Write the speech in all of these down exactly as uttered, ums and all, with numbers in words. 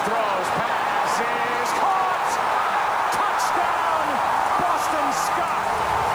throws, pass is caught! Touchdown, Boston Scott!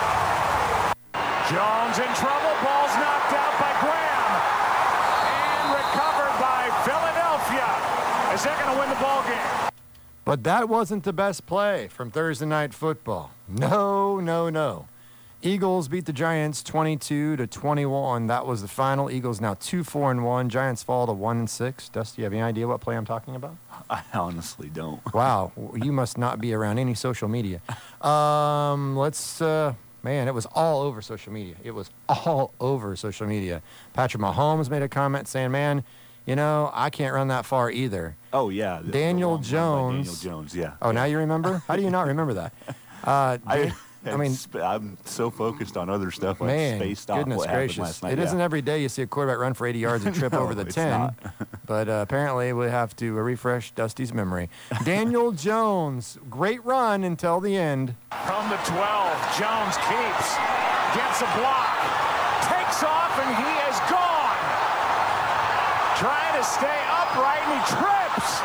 Jones in trouble, ball's knocked out by Graham. And recovered by Philadelphia. Is that going to win the ball game? But that wasn't the best play from Thursday Night Football. No, no, no. Eagles beat the Giants twenty-two to twenty-one. That was the final. Eagles now two four and one. Giants fall to one and six. Dusty, you have any idea what play I'm talking about? I honestly don't. Wow, you must not be around any social media. Um, let's, uh, man, it was all over social media. It was all over social media. Patrick Mahomes made a comment saying, man, you know, I can't run that far either. Oh, yeah. the- Daniel the long run by Jones. Daniel Jones, yeah. Oh, now you remember? How do you not remember that? Uh, I, Dan- I mean, sp- I'm so focused on other stuff. I man, spaced off goodness what happened gracious. last night. It yeah. isn't every day you see a quarterback run for eighty yards and trip No, over the it's ten. not. But uh, apparently we have to uh, refresh Dusty's memory. Daniel Jones, great run until the end. From the twelve, Jones keeps, gets a block, takes off, and he is gone. Trying to stay upright, and he trips.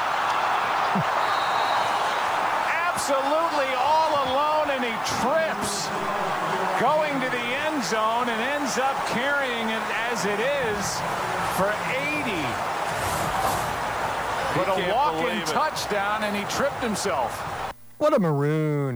Absolutely all alone, and he trips. Going to the end zone and ends up carrying it as it is for eighty. But a can't walk-in believe it. touchdown, and he tripped himself. What a maroon.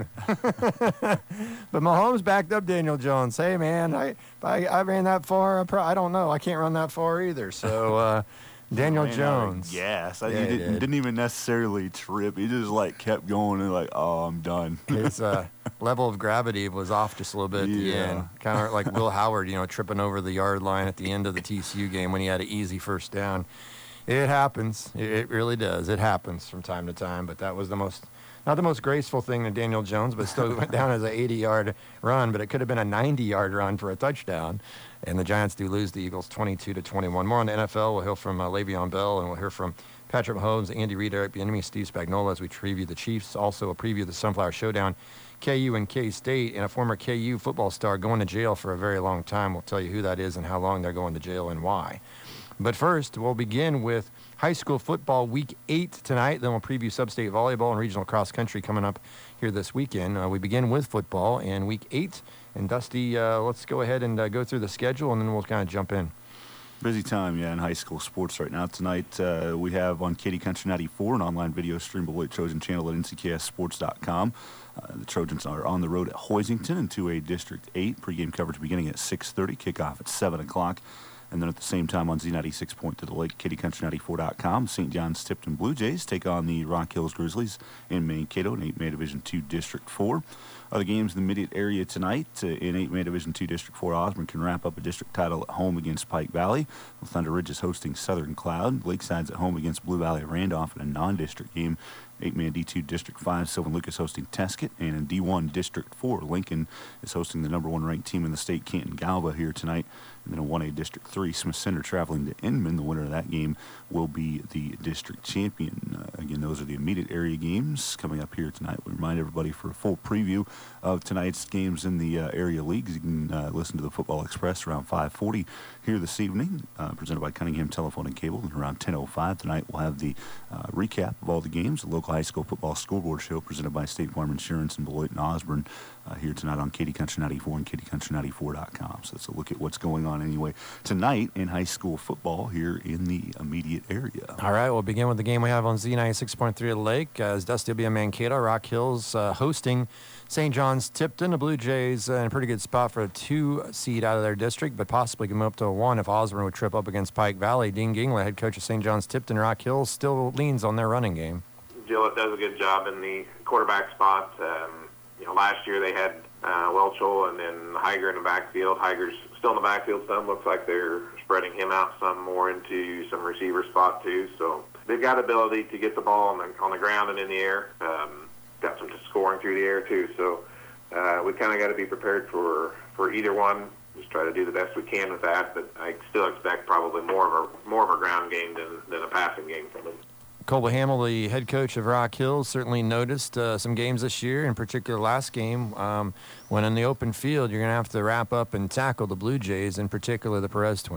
But Mahomes backed up Daniel Jones. Hey, man, I I, I ran that far. I, pro- I don't know. I can't run that far either. So uh, Daniel Ran out of Jones. Gas. I, Yeah, he he didn't, did. didn't even necessarily trip. He just like kept going and like, oh, I'm done. His uh, level of gravity was off just a little bit at the Yeah. end. Kind of like Will Howard, you know, tripping over the yard line at the end of the T C U game when he had an easy first down. It happens. It, it really does. It happens from time to time. But that was the most, not the most graceful thing to Daniel Jones, but still went down as an eighty-yard run. But it could have been a ninety-yard run for a touchdown. And the Giants do lose the Eagles twenty-two to twenty-one. More on the N F L. We'll hear from uh, Le'Veon Bell, and we'll hear from Patrick Mahomes, Andy Reid, Eric Bieniemy, Steve Spagnuolo as we preview the Chiefs. Also a preview of the Sunflower Showdown, K U and K-State, and a former K U football star going to jail for a very long time. We'll tell you who that is and how long they're going to jail and why. But first, we'll begin with high school football week eight tonight. Then we'll preview sub-state volleyball and regional cross country coming up here this weekend. Uh, we begin with football and week eight. And Dusty, uh, let's go ahead and uh, go through the schedule, and then we'll kind of jump in. Busy time, yeah, in high school sports right now. Tonight, uh, we have on Katy Country ninety-four an online video stream Beloit Trojan channel at N C K S sports dot com. Uh, the Trojans are on the road at Hoisington in two A District eight. Pregame coverage beginning at six thirty, kickoff at seven o'clock. And then at the same time on Z ninety-six Point to the Lake, Katy Country ninety-four dot com, Saint John's Tipton Blue Jays take on the Rock Hills Grizzlies in Mankato in eight A Division two District four. Other games in the immediate area tonight uh, in eight A Division two District four, Osborne can wrap up a district title at home against Pike Valley. Thunder Ridge is hosting Southern Cloud. Lakeside's at home against Blue Valley Randolph in a non-district game. eight-man D two District five, Sylvan Lucas hosting Tesket. And in D one District four, Lincoln is hosting the number one ranked team in the state, Canton Galva, here tonight. And then in one A District three, Smith Center traveling to Inman. The winner of that game will be the district champion. Uh, again, those are the immediate area games coming up here tonight. We remind everybody for a full preview of tonight's games in the uh, area leagues. You can uh, listen to the Football Express around five forty here this evening, uh, presented by Cunningham Telephone and Cable. And around ten oh five tonight, we'll have the uh, recap of all the games, the local high school football scoreboard show presented by State Farm Insurance in Beloit and Osborne uh, here tonight on Katy Country ninety-four and Katy Country ninety-four dot com. So that's a look at what's going on anyway tonight in high school football here in the immediate area. All right, we'll begin with the game we have on Z ninety-six point three at the Lake. Uh, as Dusty will be in Mankato, Rock Hills uh, hosting Saint John's Tipton. The Blue Jays uh, in a pretty good spot for a two seed out of their district, but possibly can move up to a one if Osborne would trip up against Pike Valley. Dean Gingler, head coach of Saint John's Tipton, Rock Hills, still leans on their running game. Gillett does a good job in the quarterback spot. Um, you know, last year they had uh, Welchel and then Heiger in the backfield. Heiger's still in the backfield some. Looks like they're spreading him out some more into some receiver spot too. So they've got ability to get the ball on the, on the ground and in the air. Um, got some scoring through the air too. So uh, we kind of got to be prepared for, for either one. Just try to do the best we can with that. But I still expect probably more of a more of a ground game than, than a passing game from them. Colby Hamill, the head coach of Rock Hills, certainly noticed uh, some games this year, in particular last game, um, when in the open field you're going to have to wrap up and tackle the Blue Jays, in particular the Perez twins.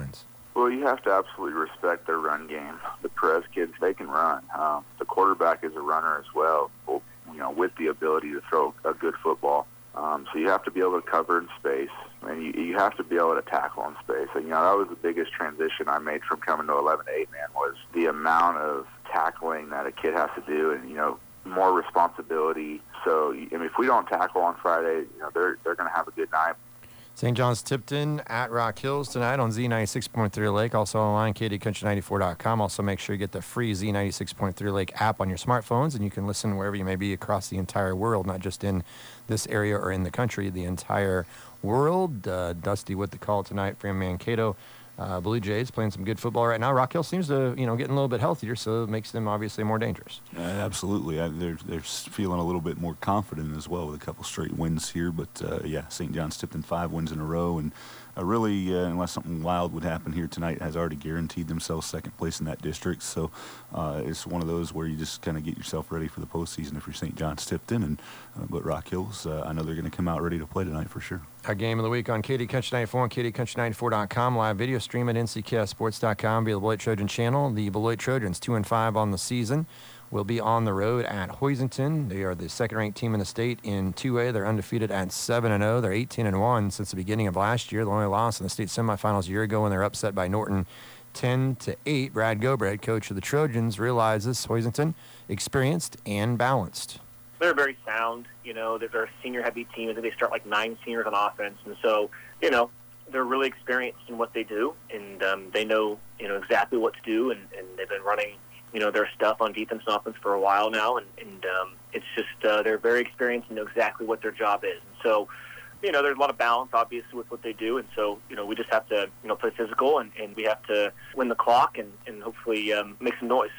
Well, you have to absolutely respect their run game. The Perez kids, they can run. Um, the quarterback is a runner as well, you know, with the ability to throw a good football. Um, so you have to be able to cover in space, and you, you have to be able to tackle in space. And, you know, that was the biggest transition I made from coming to eleven to eight man was the amount of tackling that a kid has to do, and, you know, more responsibility. So, I mean, if we don't tackle on Friday, you know, they're they're going to have a good night. Saint John's Tipton at Rock Hills tonight on Z ninety-six point three Lake. Also online, K D Country ninety-four dot com. Also make sure you get the free Z ninety-six point three Lake app on your smartphones, and you can listen wherever you may be across the entire world, not just in this area or in the country, the entire world. Uh, Dusty with the call tonight from Mankato. Uh, Blue Jays playing some good football right now. Rock Hill seems to, you know, getting a little bit healthier, so it makes them obviously more dangerous. Uh, absolutely. I, they're, they're feeling a little bit more confident as well with a couple straight wins here. But, uh, yeah, Saint John's Tipton five wins in a row. And uh, really, uh, unless something wild would happen here tonight, has already guaranteed themselves second place in that district. So uh, it's one of those where you just kind of get yourself ready for the postseason if you're Saint John's Tipton. And uh, but Rock Hills, uh, I know they're going to come out ready to play tonight for sure. Our game of the week on K D Country ninety-four and K D Country ninety-four dot com. Live video stream at N C K S sports dot com via the Beloit Trojan channel. The Beloit Trojans, two and five on the season, will be on the road at Hoisington. They are the second-ranked team in the state in two A. They're undefeated at seven and oh. They're eighteen and one since the beginning of last year. The only loss in the state semifinals a year ago when they're upset by Norton ten to eight. Brad Gobread, coach of the Trojans, realizes Hoisington experienced and balanced. They're very sound. You know, they're a senior-heavy team. I think they start like nine seniors on offense. And so, you know, they're really experienced in what they do, and um, they know, you know, exactly what to do, and, and they've been running, you know, their stuff on defense and offense for a while now, and, and um, it's just uh, they're very experienced and know exactly what their job is. And so, you know, there's a lot of balance, obviously, with what they do, and so, you know, we just have to, you know, play physical, and, and we have to win the clock and, and hopefully um, make some noise.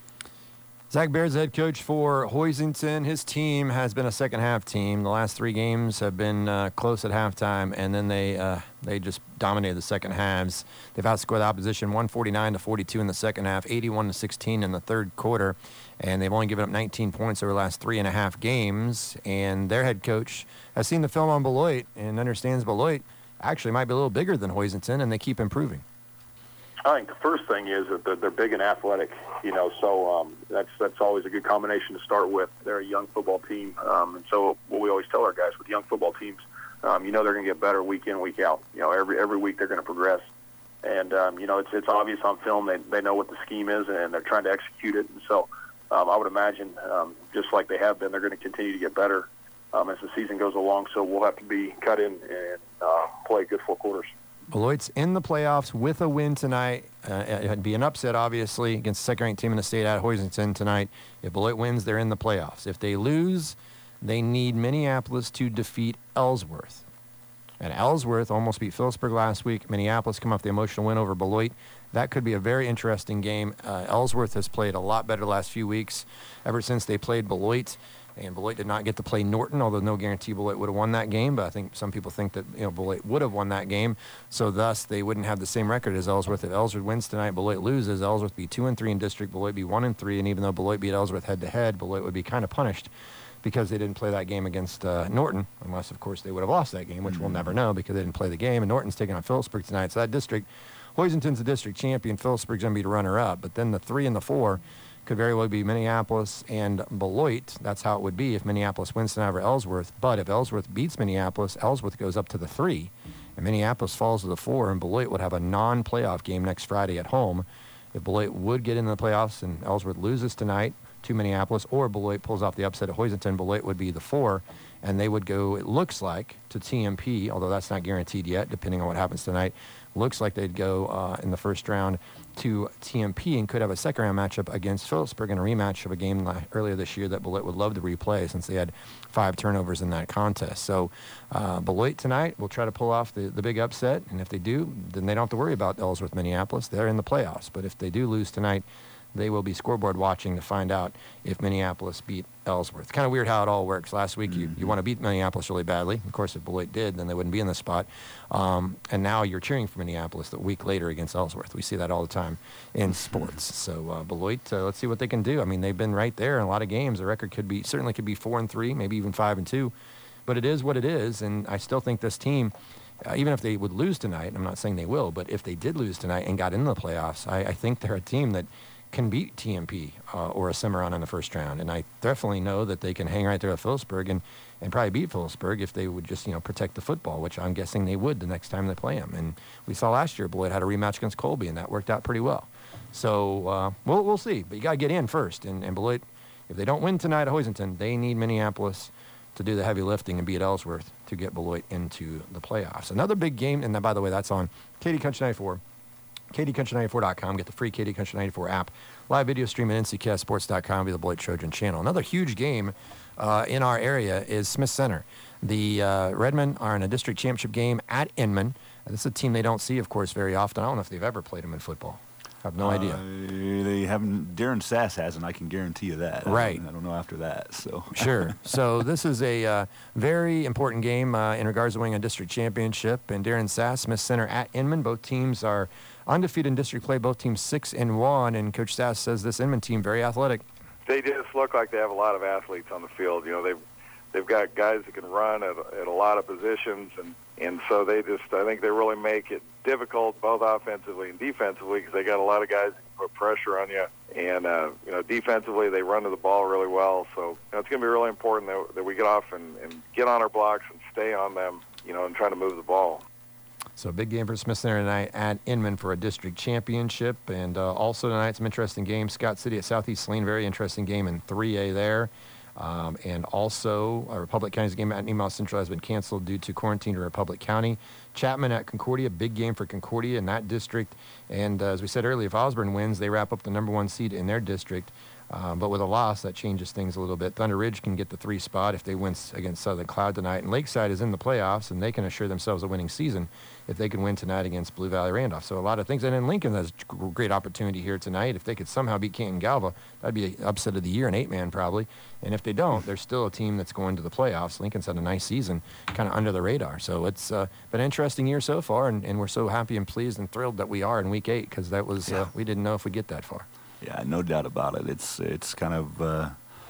Zach Baird's head coach for Hoisington. His team has been a second-half team. The last three games have been uh, close at halftime, and then they uh, they just dominated the second halves. They've outscored the opposition one forty-nine to forty-two in the second half, eighty-one to sixteen in the third quarter, and they've only given up nineteen points over the last three and a half games. And their head coach has seen the film on Beloit and understands Beloit actually might be a little bigger than Hoisington, and they keep improving. I think the first thing is that they're, they're big and athletic, you know, so um, that's that's always a good combination to start with. They're a young football team, um, and so what we always tell our guys with young football teams, um, you know, they're going to get better week in, week out. You know, every every week they're going to progress, and um, you know, it's it's obvious on film. They they know what the scheme is, and they're trying to execute it. And so um, I would imagine, um, just like they have been, they're going to continue to get better um, as the season goes along. So we'll have to be cut in and uh, play good four quarters. Beloit's in the playoffs with a win tonight. Uh, it'd be an upset, obviously, against the second-ranked team in the state at Hoisington tonight. If Beloit wins, they're in the playoffs. If they lose, they need Minneapolis to defeat Ellsworth. And Ellsworth almost beat Phillipsburg last week. Minneapolis come off the emotional win over Beloit. That could be a very interesting game. Uh, Ellsworth has played a lot better the last few weeks, ever since they played Beloit. And Beloit did not get to play Norton, although no guarantee Beloit would have won that game. But I think some people think that, you know, Beloit would have won that game. So thus, they wouldn't have the same record as Ellsworth. If Ellsworth wins tonight, Beloit loses. Ellsworth be two and three in district. Beloit be one and three. And even though Beloit beat Ellsworth head to head, Beloit would be kind of punished because they didn't play that game against uh, Norton, unless of course they would have lost that game, which mm-hmm. we'll never know because they didn't play the game. And Norton's taking on Phillipsburg tonight. So that district, Hoisington's the district champion. Phillipsburg's going to be the runner-up. But then the three and the four could very well be Minneapolis and Beloit. That's how it would be if Minneapolis wins tonight over Ellsworth. But if Ellsworth beats Minneapolis, Ellsworth goes up to the three, and Minneapolis falls to the four, and Beloit would have a non-playoff game next Friday at home. If Beloit would get into the playoffs and Ellsworth loses tonight to Minneapolis, or Beloit pulls off the upset at Hoisington, Beloit would be the four, and they would go, it looks like, to T M P, although that's not guaranteed yet, depending on what happens tonight. Looks like they'd go uh, in the first round to T M P and could have a second round matchup against Phillipsburg in a rematch of a game earlier this year that Beloit would love to replay since they had five turnovers in that contest. So uh, Beloit tonight will try to pull off the, the big upset, and if they do, then they don't have to worry about Ellsworth Minneapolis. They're in the playoffs. But if they do lose tonight, they will be scoreboard watching to find out if Minneapolis beat Ellsworth. Kind of weird how it all works. Last week, mm-hmm. you, you want to beat Minneapolis really badly. Of course, if Beloit did, then they wouldn't be in the spot. Um, and now you're cheering for Minneapolis the week later against Ellsworth. We see that all the time in sports. So uh, Beloit, uh, let's see what they can do. I mean, they've been right there in a lot of games. The record could be certainly could be four and three, maybe even five and two. But it is what it is, and I still think this team uh, even if they would lose tonight, and I'm not saying they will, but if they did lose tonight and got into the playoffs, I, I think they're a team that can beat T M P uh, or a Cimarron in the first round. And I definitely know that they can hang right there at Phillipsburg and, and probably beat Phillipsburg if they would just, you know, protect the football, which I'm guessing they would the next time they play them. And we saw last year Beloit had a rematch against Colby, and that worked out pretty well. So uh, we'll, we'll see. But you got to get in first. And, and Beloit, if they don't win tonight at Hoisington, they need Minneapolis to do the heavy lifting and beat Ellsworth to get Beloit into the playoffs. Another big game, and by the way, that's on Katy Country ninety-four. Katy Country ninety-four dot com. Get the free Katy Country ninety-four app. Live video stream at N C K S sports dot com via the Beloit Trojan channel. Another huge game uh, in our area is Smith Center. The uh, Redmen are in a district championship game at Inman. This is a team they don't see, of course, very often. I don't know if they've ever played them in football. I have no uh, idea. They haven't. Darren Sass hasn't. I can guarantee you that. Right. I don't, I don't know after that. So Sure. So this is a uh, very important game uh, in regards to winning a district championship. And Darren Sass, Smith Center at Inman. Both teams are undefeated in district play. Both teams six and one. And Coach Sass says this Inman team very athletic. They just look like they have a lot of athletes on the field. You know, they've they've got guys that can run at, at a lot of positions, and and so they just I think they really make it difficult both offensively and defensively because they got a lot of guys that can put pressure on you. And uh, you know, defensively they run to the ball really well. So you know, it's going to be really important that, that we get off and, and get on our blocks and stay on them. You know, and try to move the ball. So a big game for Smith Center tonight at Inman for a district championship. And uh, also tonight, some interesting games. Scott City at Southeast Saline, very interesting game in three A there. Um, and also, uh, Republic County's game at Nemaha Central has been canceled due to quarantine to Republic County. Chapman at Concordia, big game for Concordia in that district. And uh, as we said earlier, if Osborne wins, they wrap up the number one seed in their district. Um, but with a loss, that changes things a little bit. Thunder Ridge can get the three spot if they win against Southern Cloud tonight. And Lakeside is in the playoffs, and they can assure themselves a winning season if they can win tonight against Blue Valley Randolph. So a lot of things. And then Lincoln has a great opportunity here tonight. If they could somehow beat Canton Galva, that'd be an upset of the year, an eight-man probably. And if they don't, there's still a team that's going to the playoffs. Lincoln's had a nice season, kind of under the radar. So it's uh, been an interesting year so far, and, and we're so happy and pleased and thrilled that we are in week eight because that was uh, we didn't know if we'd get that far. Yeah, no doubt about it. It's it's kind of, uh,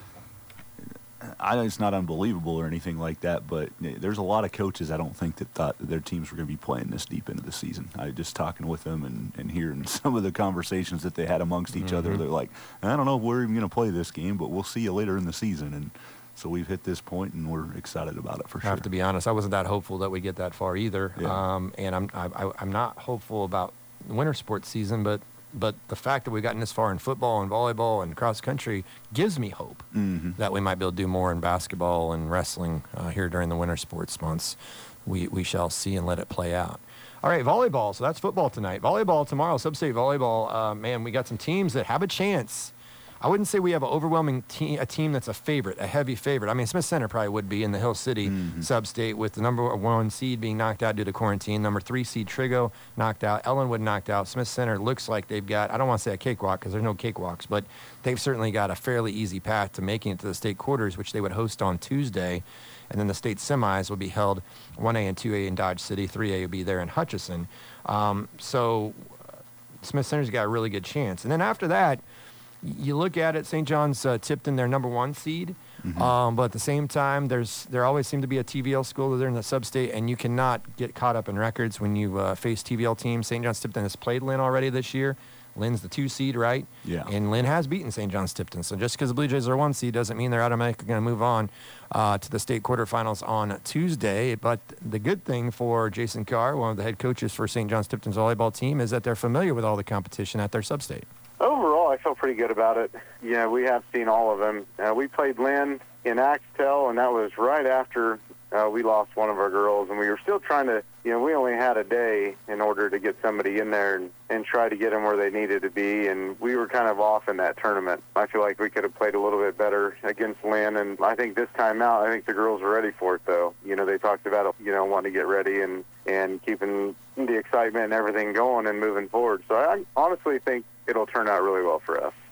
I know it's not unbelievable or anything like that, but there's a lot of coaches I don't think that thought that their teams were going to be playing this deep into the season. I just talking with them and, and hearing some of the conversations that they had amongst each mm-hmm. other. They're like, I don't know if we're even going to play this game, but we'll see you later in the season. And so we've hit this point, and we're excited about it for sure. I have to be honest, I wasn't that hopeful that we get that far either. Yeah. Um, and I'm I, I'm not hopeful about the winter sports season, but But the fact that we've gotten this far in football and volleyball and cross country gives me hope mm-hmm. that we might be able to do more in basketball and wrestling uh, here during the winter sports months. We we shall see and let it play out. All right, volleyball. So that's football tonight. Volleyball tomorrow, Sub-State volleyball. Uh, man, we got some teams that have a chance. I wouldn't say we have an overwhelming team, a team that's a favorite, a heavy favorite. I mean, Smith Center probably would be in the Hill City mm-hmm. sub-state with the number one seed being knocked out due to quarantine. Number three seed Trigo knocked out. Ellenwood knocked out. Smith Center looks like they've got, I don't want to say a cakewalk because there's no cakewalks, but they've certainly got a fairly easy path to making it to the state quarters, which they would host on Tuesday. And then the state semis will be held one A and two A in Dodge City. three A will be there in Hutchinson. Um, so Smith Center's got a really good chance. And then after that, you look at it, Saint John's uh, Tipton, their number one seed. Mm-hmm. Um, but at the same time, there's there always seem to be a T V L school there in the sub-state, and you cannot get caught up in records when you uh, face T V L teams. Saint John's Tipton has played Lynn already this year. Lynn's the two seed, right? Yeah. And Lynn has beaten Saint John's Tipton. So just because the Blue Jays are one seed doesn't mean they're automatically going to move on uh, to the state quarterfinals on Tuesday. But the good thing for Jason Carr, one of the head coaches for Saint John's Tipton's volleyball team, is that they're familiar with all the competition at their sub-state. Overall, I feel pretty good about it. Yeah, we have seen all of them. Uh, we played Lynn in Axtell, and that was right after uh, we lost one of our girls, and we were still trying to, you know, we only had a day in order to get somebody in there and, and try to get them where they needed to be, and we were kind of off in that tournament. I feel like we could have played a little bit better against Lynn, and I think this time out, I think the girls are ready for it, though. You know, they talked about, you know, wanting to get ready and, and keeping the excitement and everything going and moving forward. So I honestly think it'll turn out really well for us.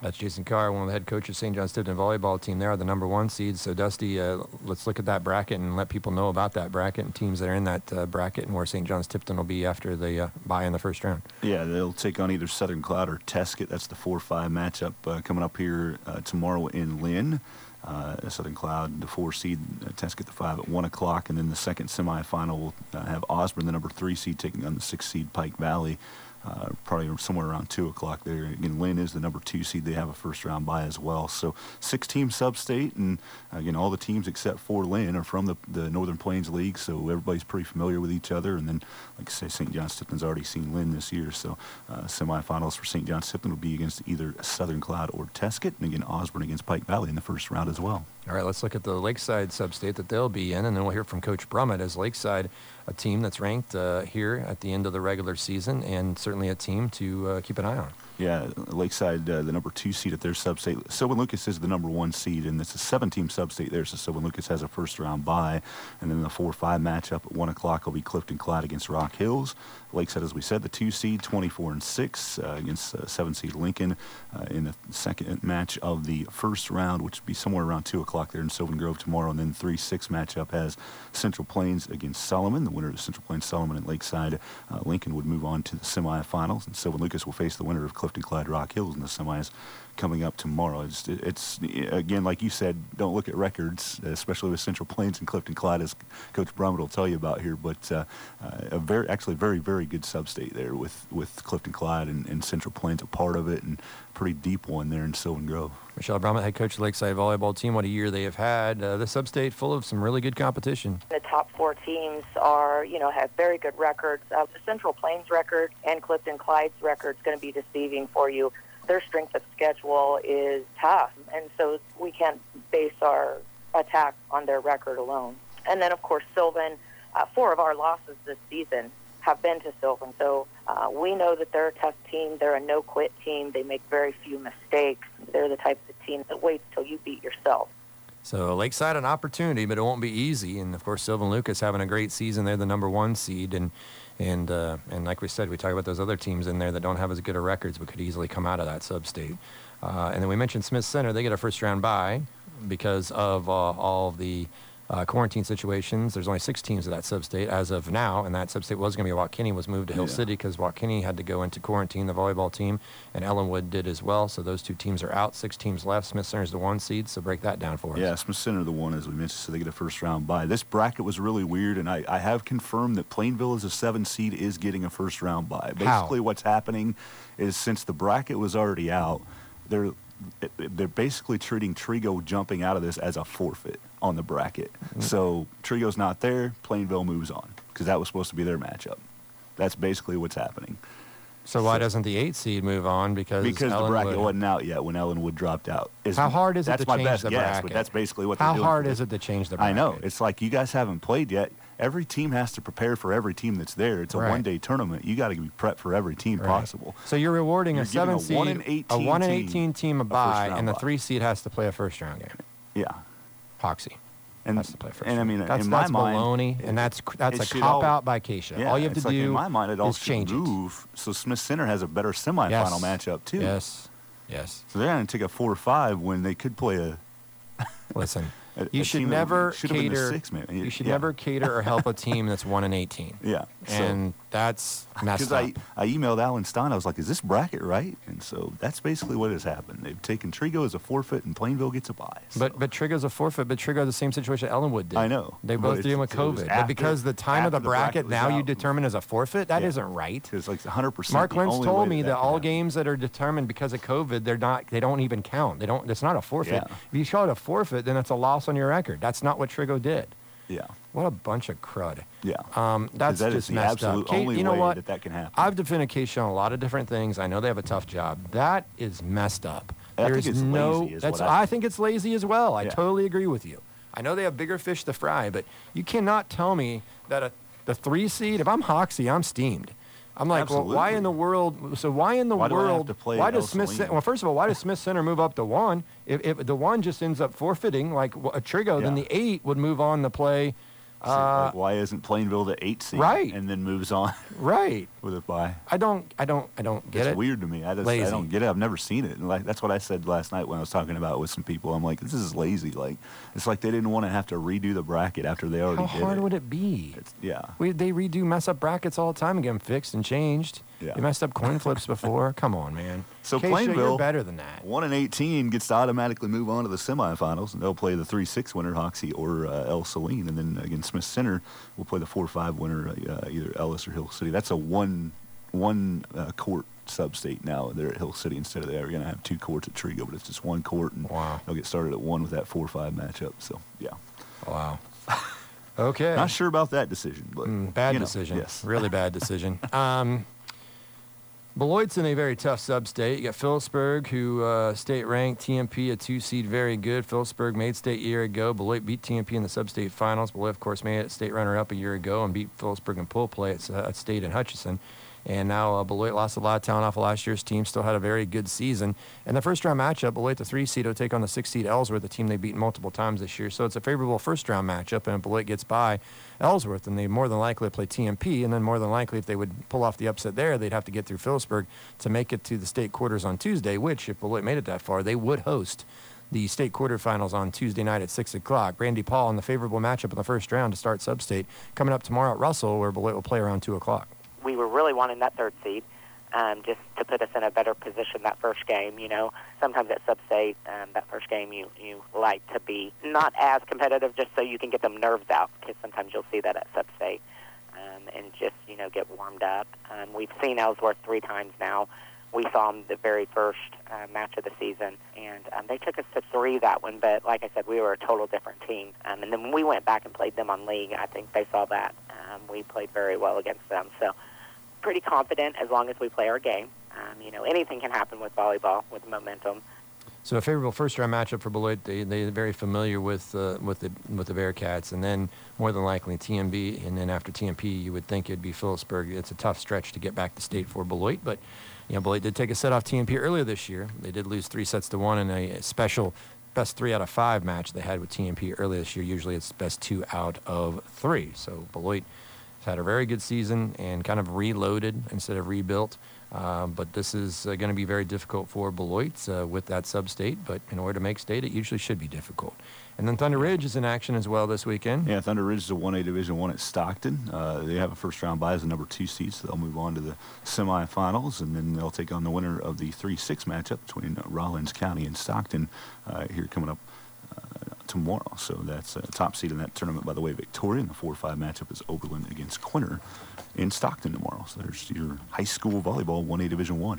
That's Jason Carr, one of the head coaches of Saint John's Tipton volleyball team. They are the number one seed. So, Dusty, uh, let's look at that bracket and let people know about that bracket and teams that are in that uh, bracket and where Saint John's Tipton will be after the uh, bye in the first round. Yeah, they'll take on either Southern Cloud or Tesket. That's the four five matchup uh, coming up here uh, tomorrow in Lynn. Uh, Southern Cloud, the four seed, uh, Tesket the five at one o'clock, and then the second semifinal will uh, have Osborne, the number three seed, taking on the six seed Pike Valley. Uh, probably somewhere around two o'clock there. Again, Lynn is the number two seed. They have a first round bye as well. So six-team sub-state, and again, all the teams except for Lynn are from the, the Northern Plains League, so everybody's pretty familiar with each other. And then, like I say, Saint John's Tipton's already seen Lynn this year, so uh, semifinals for Saint John's Tipton will be against either Southern Cloud or Tesket, and again, Osborne against Pike Valley in the first round as well. All right, let's look at the Lakeside sub-state that they'll be in, and then we'll hear from Coach Brummett as Lakeside, a team that's ranked uh, here at the end of the regular season, and certainly a team to uh, keep an eye on. Yeah, Lakeside, uh, the number two seed at their sub-state. Sylvan Lucas is the number one seed, and it's a seven-team sub-state there, so Sylvan Lucas has a first-round bye. And then the four five matchup at one o'clock will be Clifton Clyde against Rock Hills. Lakeside, as we said, the two seed, twenty-four and six, uh, against uh, seven seed Lincoln uh, in the second match of the first round, which would be somewhere around two o'clock there in Sylvan Grove tomorrow. And then three six matchup has Central Plains against Solomon. The winner of Central Plains, Solomon, and Lakeside, uh, Lincoln would move on to the semifinals, and Sylvan Lucas will face the winner of Clifton Clyde Rock Hills in the semis coming up tomorrow. It's, it's again, like you said, don't look at records, especially with Central Plains and Clifton Clyde, as Coach Brummett will tell you about here. But uh, uh, a very, actually, very, very good sub-state there with with Clifton Clyde and, and Central Plains a part of it, and a pretty deep one there in Sylvan Grove. Michelle Brummett, head coach of the Lakeside volleyball team. What a year they have had. Uh, the sub-state full of some really good competition. The top four teams are, you know, have very good records. Uh, the Central Plains record and Clifton Clyde's record is going to be deceiving for you. Their strength of schedule is tough, and so we can't base our attack on their record alone. And then, of course, Sylvan, uh, four of our losses this season have been to Sylvan. So uh, we know that they're a tough team. They're a no-quit team. They make very few mistakes. They're the type of team that waits till you beat yourself. So Lakeside an opportunity, but it won't be easy. And, of course, Sylvan Lucas having a great season. They're the number one seed. And and uh, and like we said, we talk about those other teams in there that don't have as good of records but could easily come out of that sub-state. Uh, and then we mentioned Smith Center. They get a first-round bye because of uh, all of the Uh, quarantine situations. There's only six teams of that sub-state as of now, and that sub-state was going to be Waukegan was moved to Hill Yeah. City because Waukegan had to go into quarantine, the volleyball team, and Ellenwood did as well. So those two teams are out. Six teams left. Smith Center's the one seed, so break that down for us. Yeah, Smith Center the one, as we mentioned, so they get a first-round bye. This bracket was really weird, and I, I have confirmed that Plainville as a seven seed is getting a first-round bye. Basically, How? what's happening is since the bracket was already out, they're they're basically treating Trigo jumping out of this as a forfeit on the bracket. Mm-hmm. So Trigo's not there, Plainville moves on because that was supposed to be their matchup. That's basically what's happening. So why doesn't the eight seed move on? Because Because the Ellenwood, bracket wasn't out yet when Ellenwood dropped out. Is- How hard is it that's to my change best the guess, bracket? But that's basically what How they're doing. hard for is this. it to change the I bracket? know. It's like you guys haven't played yet. Every team has to prepare for every team that's there. It's a Right. one-day tournament. You got to be prepped for every team Right. possible. So you're rewarding You're a seven giving a one in seed, eighteen a one in team eighteen team a a bye, first-round and the bye. three seed has to play a first round game. Yeah. Hoxie. And, Has to play first and I round. mean, that's in that's my mind, baloney, and that's that's it a should cop all- out by Keisha. Yeah, all you have to it's like do in my mind, it all is should change it. move. So Smith Center has a better semifinal Yes. matchup too. Yes, yes. So they're going to take a four or five when they could play a. Listen, a- you a should team that never should have been the cater. six, man. You should Yeah. never cater or help a team that's one and eighteen. Yeah. So- And that's messed Because up. I, I emailed Alan Stein. I was like, is this bracket right? And so that's basically what has happened. They've taken Trigo as a forfeit, and Plainville gets a bye. So. But but Trigo's a forfeit. But Trigo the same situation Ellenwood did. I know, They but both it's- did with it was COVID. after- but because the time of the after the bracket bracket, was now you out. determine as a forfeit, that Yeah. isn't right. It's like one hundred percent. Mark the Lentz only told way me that, that that all can happen. games that are determined because of COVID, they're not. They don't even count. They don't. It's not a forfeit. Yeah. If you call it a forfeit, then it's a loss on your record. That's not what Trigo did. Yeah. What a bunch of crud. Yeah. Um, that's that is just the messed up. absolute Kate, only you know way what? that that can happen. I've defended Keisha on a lot of different things. I know they have a tough job. That is messed up. I think There's it's no. lazy is that's. what I I think it's lazy as well. I Yeah. totally agree with you. I know they have bigger fish to fry, but you cannot tell me that a the three seed. If I'm Hoxie, I'm steamed. I'm like, well, why Absolutely. in the world? So why in the Why do I have world? to play why El does Smith? Saline? Cen- well, first of all, why does Smith Center move up to one? If, if the one just ends up forfeiting, like a Trigo, then Yeah. the eight would move on to play Uh, like, why isn't Plainville the eight seed? Right. And then moves on Right. with a bye. I don't. I don't. I don't get it's it. weird to me. I just Lazy. I don't get it. I've never seen it. And like that's what I said last night when I was talking about it with some people. I'm like, this is lazy. Like it's like they didn't want to have to redo the bracket after they already How did hard it. would it be? It's, yeah. We, they redo mess up brackets all the time and get them fixed and changed. Yeah. They messed up coin flips before. Come on, man. So Keisha, Plainville, you're better than that. one and eighteen gets to automatically move on to the semifinals, and they'll play the three six winner, Hoxie or uh, El Saline, and then against Smith Center, we'll play the four five winner, uh, either Ellis or Hill City. That's a one one uh, court sub-state now. They're at Hill City instead of they're going to have two courts at Trigo, but it's just one court, and wow. they'll get started at one with that four five matchup. So yeah. Wow. Okay. Not sure about that decision, but mm, bad you know, decision. yes, really bad decision. Um, Beloit's in a very tough sub-state. You got Phillipsburg, who uh, state-ranked, T M P, a two-seed, very good. Phillipsburg made state a year ago. Beloit beat T M P in the sub-state finals. Beloit, of course, made it state runner-up a year ago and beat Phillipsburg in pool play at, uh, at state in Hutchinson. And now uh, Beloit lost a lot of talent off of last year's team, still had a very good season. And the first-round matchup, Beloit, the three-seed, will take on the six-seed Ellsworth, a team they've beaten multiple times this year. So it's a favorable first-round matchup, and if Beloit gets by Ellsworth, and they more than likely play T M P, and then more than likely, if they would pull off the upset there, they'd have to get through Phillipsburg to make it to the state quarters on Tuesday, which, if Beloit made it that far, they would host the state quarterfinals on Tuesday night at six o'clock. Brandy Paul in the favorable matchup in the first round to start sub-state, coming up tomorrow at Russell, where Beloit will play around two o'clock. We were really wanting that third seed. Um, just to put us in a better position that first game, you know. Sometimes at sub-state, um, that first game, you, you like to be not as competitive just so you can get them nerves out, because sometimes you'll see that at sub-state um, and just, you know, get warmed up. Um, we've seen Ellsworth three times now. We saw them the very first uh, match of the season, and um, they took us to three that one, but like I said, we were a total different team. Um, and then when we went back and played them on league, I think they saw that. Um, we played very well against them, so pretty confident as long as we play our game. Um, you know, anything can happen with volleyball, with momentum. So a favorable first-round matchup for Beloit. They they're very familiar with uh, with the with the Bearcats, and then more than likely T M B, and then after T M P, you would think it'd be Phillipsburg. It's a tough stretch to get back to state for Beloit, but you know, Beloit did take a set off T M P earlier this year. They did lose three sets to one in a special best three out of five match they had with T M P earlier this year. Usually it's best two out of three. So Beloit had a very good season and kind of reloaded instead of rebuilt. Um, but this is uh, going to be very difficult for Beloit uh, with that sub-state. But in order to make state, it usually should be difficult. And then Thunder Ridge is in action as well this weekend. Yeah, Thunder Ridge is a one A Division One at Stockton. Uh, they have a first-round bye as a number two seed, so they'll move on to the semifinals, and then they'll take on the winner of the three six matchup between uh, Rollins County and Stockton uh, here coming up uh, tomorrow. So that's a uh, top seed in that tournament, by the way, Victoria. And the four five matchup is Oberlin against Quinter in Stockton tomorrow. So there's your high school volleyball one A Division One.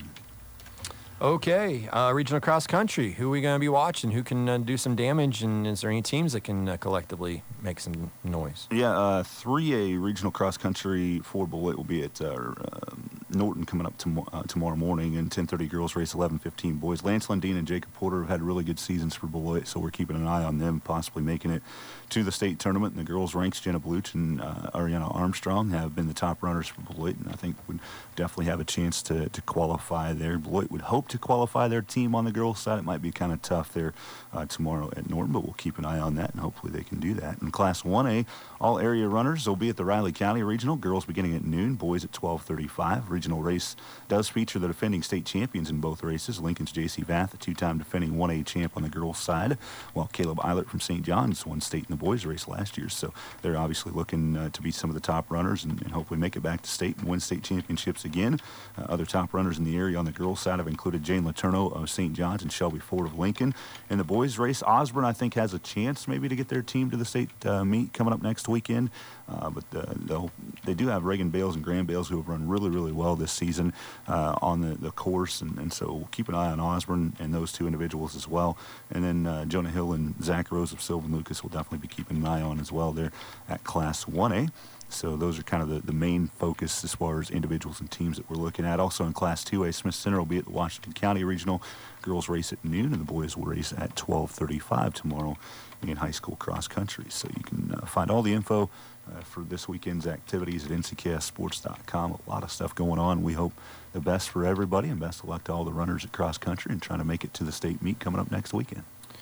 Okay, uh, regional cross country. Who are we going to be watching? Who can uh, do some damage? And is there any teams that can uh, collectively make some noise? Yeah, uh, three A regional cross country for Beloit will be at uh, uh, Norton coming up tom- uh, tomorrow morning, and ten thirty girls race, eleven fifteen boys. Lance Lundeen and Jacob Porter have had really good seasons for Beloit, so we're keeping an eye on them possibly making it to the state tournament. In the girls ranks, Jenna Bluch and uh, Ariana Armstrong have been the top runners for Beloit, and I think would definitely have a chance to, to qualify there. Beloit would hope to qualify their team on the girls' side. It might be kind of tough there uh, tomorrow at Norton, but we'll keep an eye on that, and hopefully they can do that. In Class one A, all area runners will be at the Riley County Regional. Girls beginning at noon, boys at twelve thirty-five. Regional race does feature the defending state champions in both races. Lincoln's J C Vath, a two-time defending one A champ on the girls' side, while Caleb Eilert from Saint John's won state in the boys' race last year. So they're obviously looking uh, to be some of the top runners and, and hopefully make it back to state and win state championships again. Uh, other top runners in the area on the girls' side have included Jane Letourneau of Saint John's and Shelby Ford of Lincoln. In the boys' race, Osborne, I think, has a chance maybe to get their team to the state uh, meet coming up next weekend. Uh, but uh, they'll, they do have Reagan Bales and Graham Bales who have run really, really well this season uh, on the, the course. And, and so we'll keep an eye on Osborne and those two individuals as well. And then uh, Jonah Hill and Zach Rose of Sylvan Lucas will definitely be keeping an eye on as well there at Class one A. So those are kind of the, the main focus as far as individuals and teams that we're looking at. Also in Class two A, Smith Center will be at the Washington County Regional. Girls race at noon, and the boys will race at twelve thirty-five tomorrow in high school cross country. So you can uh, find all the info uh, for this weekend's activities at N C K S sports dot com. A lot of stuff going on. We hope the best for everybody, and best of luck to all the runners at cross country and trying to make it to the state meet coming up next weekend.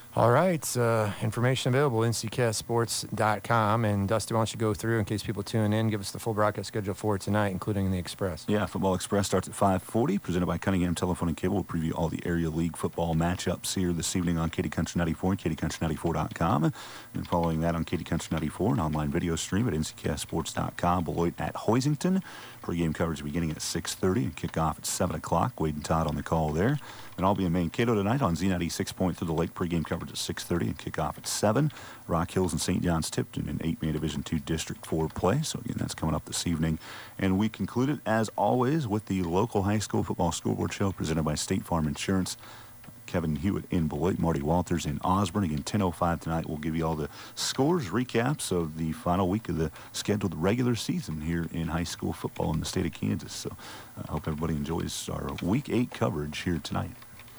All right. Uh, information available, N C C A S sports dot com. And Dusty, why don't you go through, in case people tune in, give us the full broadcast schedule for tonight, including the Express. Yeah, Football Express starts at five forty, presented by Cunningham Telephone and Cable. We'll preview all the area league football matchups here this evening on Katy Country ninety-four and Katy Country ninety-four dot com. And following that on Katy Country ninety-four, an online video stream at N C C A S sports dot com. Beloit at Hoisington. Pre-game coverage beginning at six thirty and kickoff at seven o'clock. Wade and Todd on the call there. And I'll be in Mankato tonight on Z ninety-six Point Through the Lake. Pre-game coverage at six thirty and kickoff at seven. Rock Hills and Saint John's Tipton in eight-man Division two District four play. So, again, that's coming up this evening. And we concluded, as always, with the local high school football scoreboard show presented by State Farm Insurance. Kevin Hewitt in Beloit, Marty Walters in Osborne. Again, ten oh five tonight. We'll give you all the scores, recaps of the final week of the scheduled regular season here in high school football in the state of Kansas. So I uh, hope everybody enjoys our week eight coverage here tonight.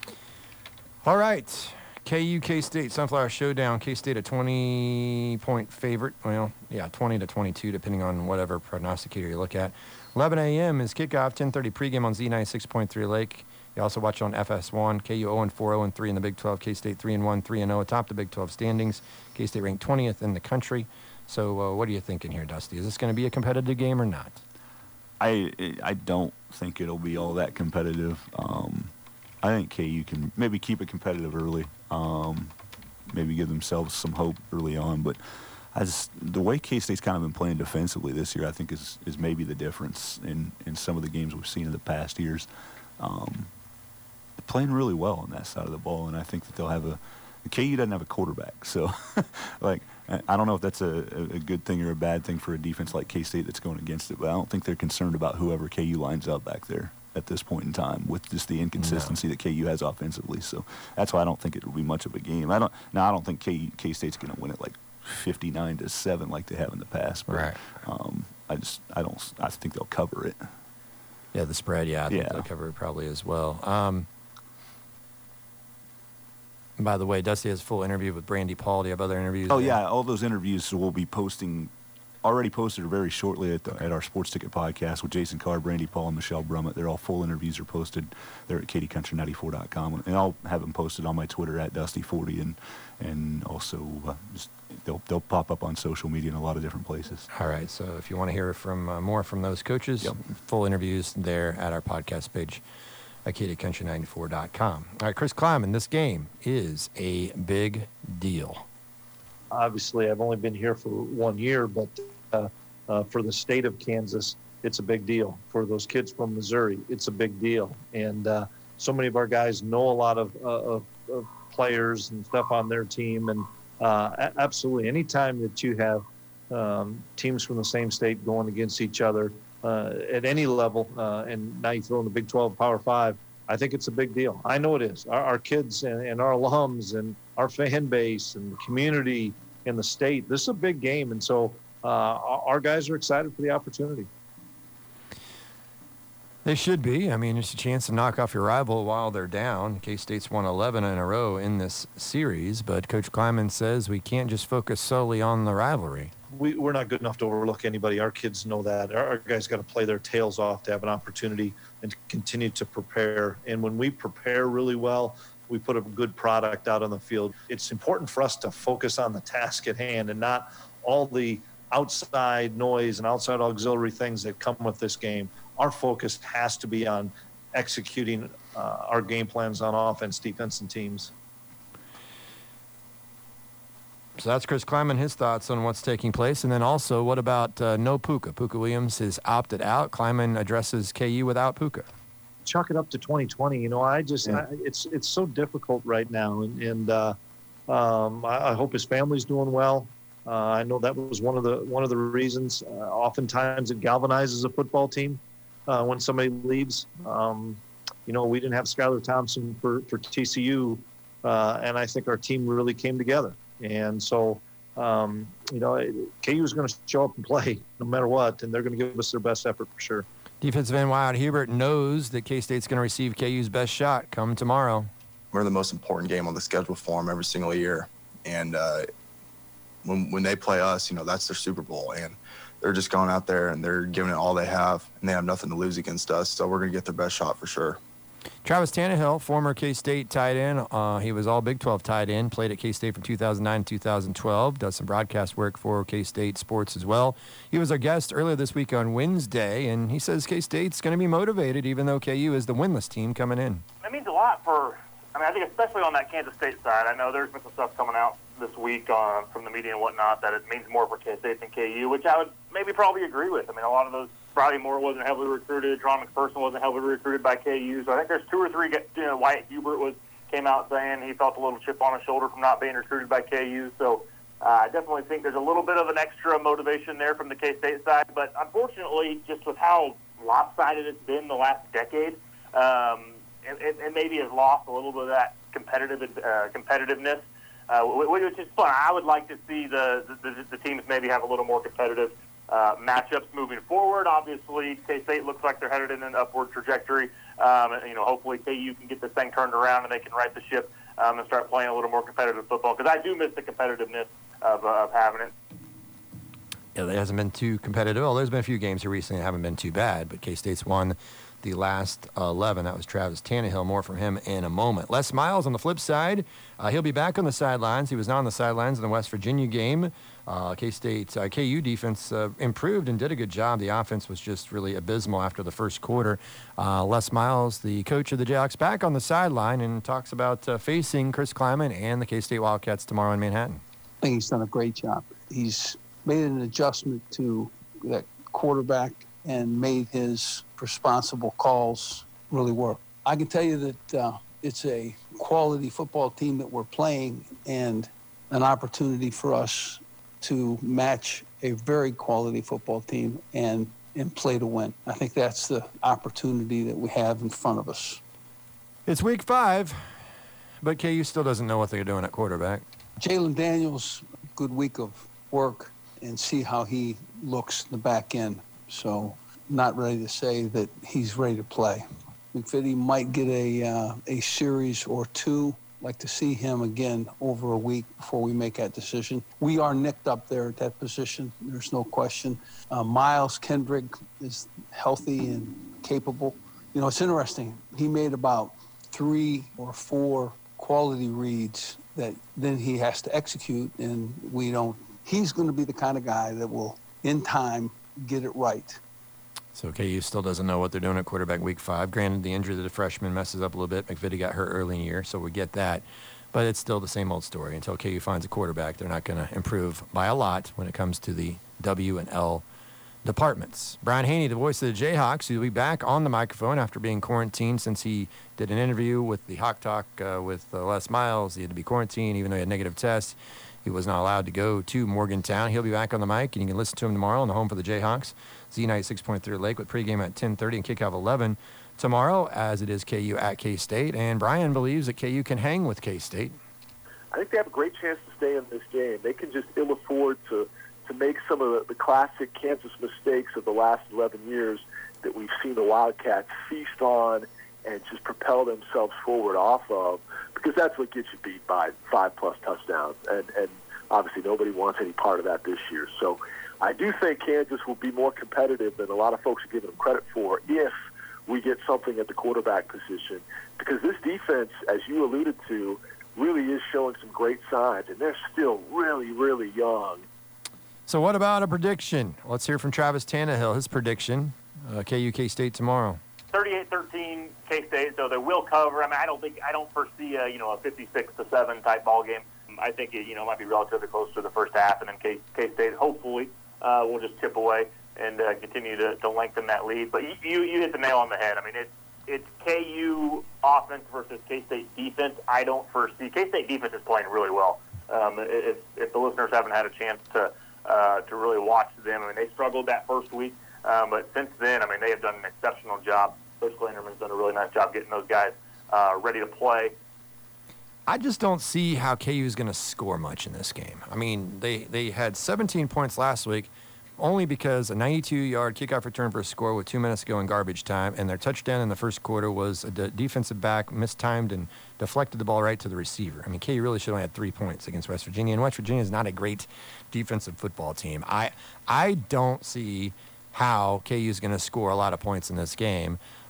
All right. K U, K-State, Sunflower Showdown. K-State a twenty-point favorite. Well, yeah, twenty to twenty-two, depending on whatever prognosticator you look at. eleven a.m. is kickoff, ten thirty pregame on Z ninety-six point three Lake. You also watch on F S one. K U oh and four, oh and three in the Big twelve. K-State three and one, three and oh atop the Big twelve standings. K-State ranked twentieth in the country. So uh, what are you thinking here, Dusty? Is this going to be a competitive game or not? I I don't think it'll be all that competitive. Um, I think K U can maybe keep it competitive early, um, maybe give themselves some hope early on. But I just, the way K-State's kind of been playing defensively this year, I think is is maybe the difference in, in some of the games we've seen in the past years. Um, they're playing really well on that side of the ball, and I think that they'll have a – K U doesn't have a quarterback. So, like, I don't know if that's a, a good thing or a bad thing for a defense like K-State that's going against it, but I don't think they're concerned about whoever K U lines up back there at this point in time with just the inconsistency no. that K U has offensively. So that's why I don't think it will be much of a game. I don't now I don't think K K-State's going to win it like fifty-nine to seven like they have in the past. But, right. Um, I just I don't I think they'll cover it. Yeah, the spread. Yeah, I think yeah. they'll cover it probably as well. Um, by the way, Dusty has a full interview with Brandy Paul. Do you have other interviews? Oh there? yeah, all those interviews will be posting. Already posted very shortly at, the, at our Sports Ticket podcast with Jason Carr, Brandy Paul, and Michelle Brummett. They're all full interviews are posted there at Katy Country ninety-four dot com. And I'll have them posted on my Twitter at Dusty forty, and and also uh, just, they'll they'll pop up on social media in a lot of different places. All right, so if you want to hear from uh, more from those coaches, yep. full interviews there at our podcast page at Katy Country ninety-four dot com. All right, Chris Kleiman, this game is a big deal. Obviously, I've only been here for one year, but uh, uh, for the state of Kansas, it's a big deal. For those kids from Missouri, it's a big deal. And uh, so many of our guys know a lot of, uh, of, of players and stuff on their team. And uh, absolutely, anytime that you have um, teams from the same state going against each other uh, at any level, uh, and now you throw in the Big twelve Power Five, I think it's a big deal. I know it is. Our, our kids and, and our alums and our fan base and the community in the state, this is a big game. And so uh, our guys are excited for the opportunity. They should be. I mean, it's a chance to knock off your rival while they're down. K-State's won eleven in a row in this series, but Coach Kleiman says we can't just focus solely on the rivalry. We, we're not good enough to overlook anybody. Our kids know that. Our, our guys got to play their tails off to have an opportunity and to continue to prepare. And when we prepare really well, we put a good product out on the field. It's important for us to focus on the task at hand and not all the outside noise and outside auxiliary things that come with this game. Our focus has to be on executing uh, our game plans on offense, defense, and teams. So that's Chris Kleiman, his thoughts on what's taking place. And then also, what about uh, no Puka? Puka Williams has opted out. Kleiman addresses K U without Puka. Chalk it up to twenty twenty. You know, I just, yeah. I, it's it's so difficult right now. And, and uh, um, I, I hope his family's doing well. Uh, I know that was one of the one of the reasons. Uh, oftentimes it galvanizes a football team uh, when somebody leaves. Um, you know, we didn't have Skylar Thompson for, for T C U, uh, and I think our team really came together. And so, um, you know, K U is going to show up and play no matter what, and they're going to give us their best effort for sure. Defensive end Wyatt Hubert knows that K-State's going to receive K U's best shot come tomorrow. We're the most important game on the schedule for them every single year. And uh, when when they play us, you know, that's their Super Bowl. And they're just going out there and they're giving it all they have, and they have nothing to lose against us. So we're going to get their best shot for sure. Travis Tannehill, former K-State tight end. Uh, he was all Big twelve tight end, played at K-State from two thousand nine to two thousand twelve, does some broadcast work for K-State Sports as well. He was our guest earlier this week on Wednesday, and he says K-State's going to be motivated, even though K U is the winless team coming in. That means a lot for, I mean, I think especially on that Kansas State side. I know there's been some stuff coming out this week uh, from the media and whatnot that it means more for K-State than K U, which I would maybe probably agree with. I mean, a lot of those, Bradley Moore wasn't heavily recruited, Ron McPherson wasn't heavily recruited by K U, so I think there's two or three, you know, Wyatt Hubert was came out saying he felt a little chip on his shoulder from not being recruited by K U, so uh, I definitely think there's a little bit of an extra motivation there from the K-State side, but unfortunately, just with how lopsided it's been the last decade, um, it, it, it maybe has lost a little bit of that competitive uh, competitiveness, uh, which is fun. I would like to see the, the, the teams maybe have a little more competitive uh, matchups moving forward. Obviously, K-State looks like they're headed in an upward trajectory. Um, and, you know, hopefully K U can get this thing turned around and they can right the ship um, and start playing a little more competitive football, because I do miss the competitiveness of, uh, of having it. Yeah, it hasn't been too competitive. Well, there's been a few games here recently that haven't been too bad, but K-State's won the last eleven. That was Travis Tannehill. More from him in a moment. Les Miles on the flip side. Uh, he'll be back on the sidelines. He was not on the sidelines in the West Virginia game. Uh, K-State, uh, K U defense uh, improved and did a good job. The offense was just really abysmal after the first quarter. Uh, Les Miles, the coach of the Jayhawks, back on the sideline and talks about uh, facing Chris Klieman and the K-State Wildcats tomorrow in Manhattan. I think he's done a great job. He's made an adjustment to that quarterback and made his responsible calls really work. I can tell you that uh, it's a quality football team that we're playing, and an opportunity for us to match a very quality football team and, and play to win. I think that's the opportunity that we have in front of us. It's week five, but K U still doesn't know what they're doing at quarterback. Jalen Daniels, good week of work, and see how he looks in the back end. So not ready to say that he's ready to play. McVitie might get a uh, a series or two. Like to see him again over a week before we make that decision. We are nicked up there at that position. There's no question. Uh, Miles Kendrick is healthy and capable. You know, it's interesting. He made about three or four quality reads that then he has to execute, and we don't. He's going to be the kind of guy that will, in time, get it right. So K U still doesn't know what they're doing at quarterback week five. Granted, the injury to the freshman messes up a little bit. McVitie got hurt early in the year, so we get that. But it's still the same old story. Until K U finds a quarterback, they're not going to improve by a lot when it comes to the W and L departments. Brian Haney, the voice of the Jayhawks, who will be back on the microphone after being quarantined since he did an interview with the Hawk Talk uh, with uh, Les Miles. He had to be quarantined even though he had negative tests. He was not allowed to go to Morgantown. He'll be back on the mic, and you can listen to him tomorrow on the home for the Jayhawks. Z ninety-six point three Lake with pregame at ten thirty and kickoff eleven tomorrow, as it is K U at K-State. And Brian believes that K U can hang with K-State. I think they have a great chance to stay in this game. They can just ill afford to, to make some of the, the classic Kansas mistakes of the last eleven years that we've seen the Wildcats feast on and just propel themselves forward off of, because that's what gets you beat by five-plus touchdowns. And, and obviously nobody wants any part of that this year. So I do think Kansas will be more competitive than a lot of folks are giving them credit for if we get something at the quarterback position, because this defense, as you alluded to, really is showing some great signs, and they're still really, really young. So what about a prediction? Let's hear from Travis Tannehill, his prediction. Uh, K U K-State tomorrow. thirty-eight thirteen K-State, so they will cover. I mean, I don't think I don't foresee a, you know, a fifty-six to seven type ball game. I think it, you know, might be relatively close to the first half, and then K- K-State hopefully uh, will just tip away and uh, continue to, to lengthen that lead. But you, you you hit the nail on the head. I mean, it's it's K U offense versus K-State defense. I don't foresee K-State defense is playing really well. Um, if if the listeners haven't had a chance to uh, to really watch them, I mean, they struggled that first week. Um, but since then, I mean, they have done an exceptional job. Coach Glanderman's done a really nice job getting those guys uh, ready to play. I just don't see how K U is going to score much in this game. I mean, they, they had seventeen points last week only because a ninety-two-yard kickoff return for a score with two minutes to go in garbage time, and their touchdown in the first quarter was a de- defensive back mistimed and deflected the ball right to the receiver. I mean, K U really should have had three points against West Virginia, and West Virginia is not a great defensive football team. I I don't see how K U is going to score a lot of points in this game.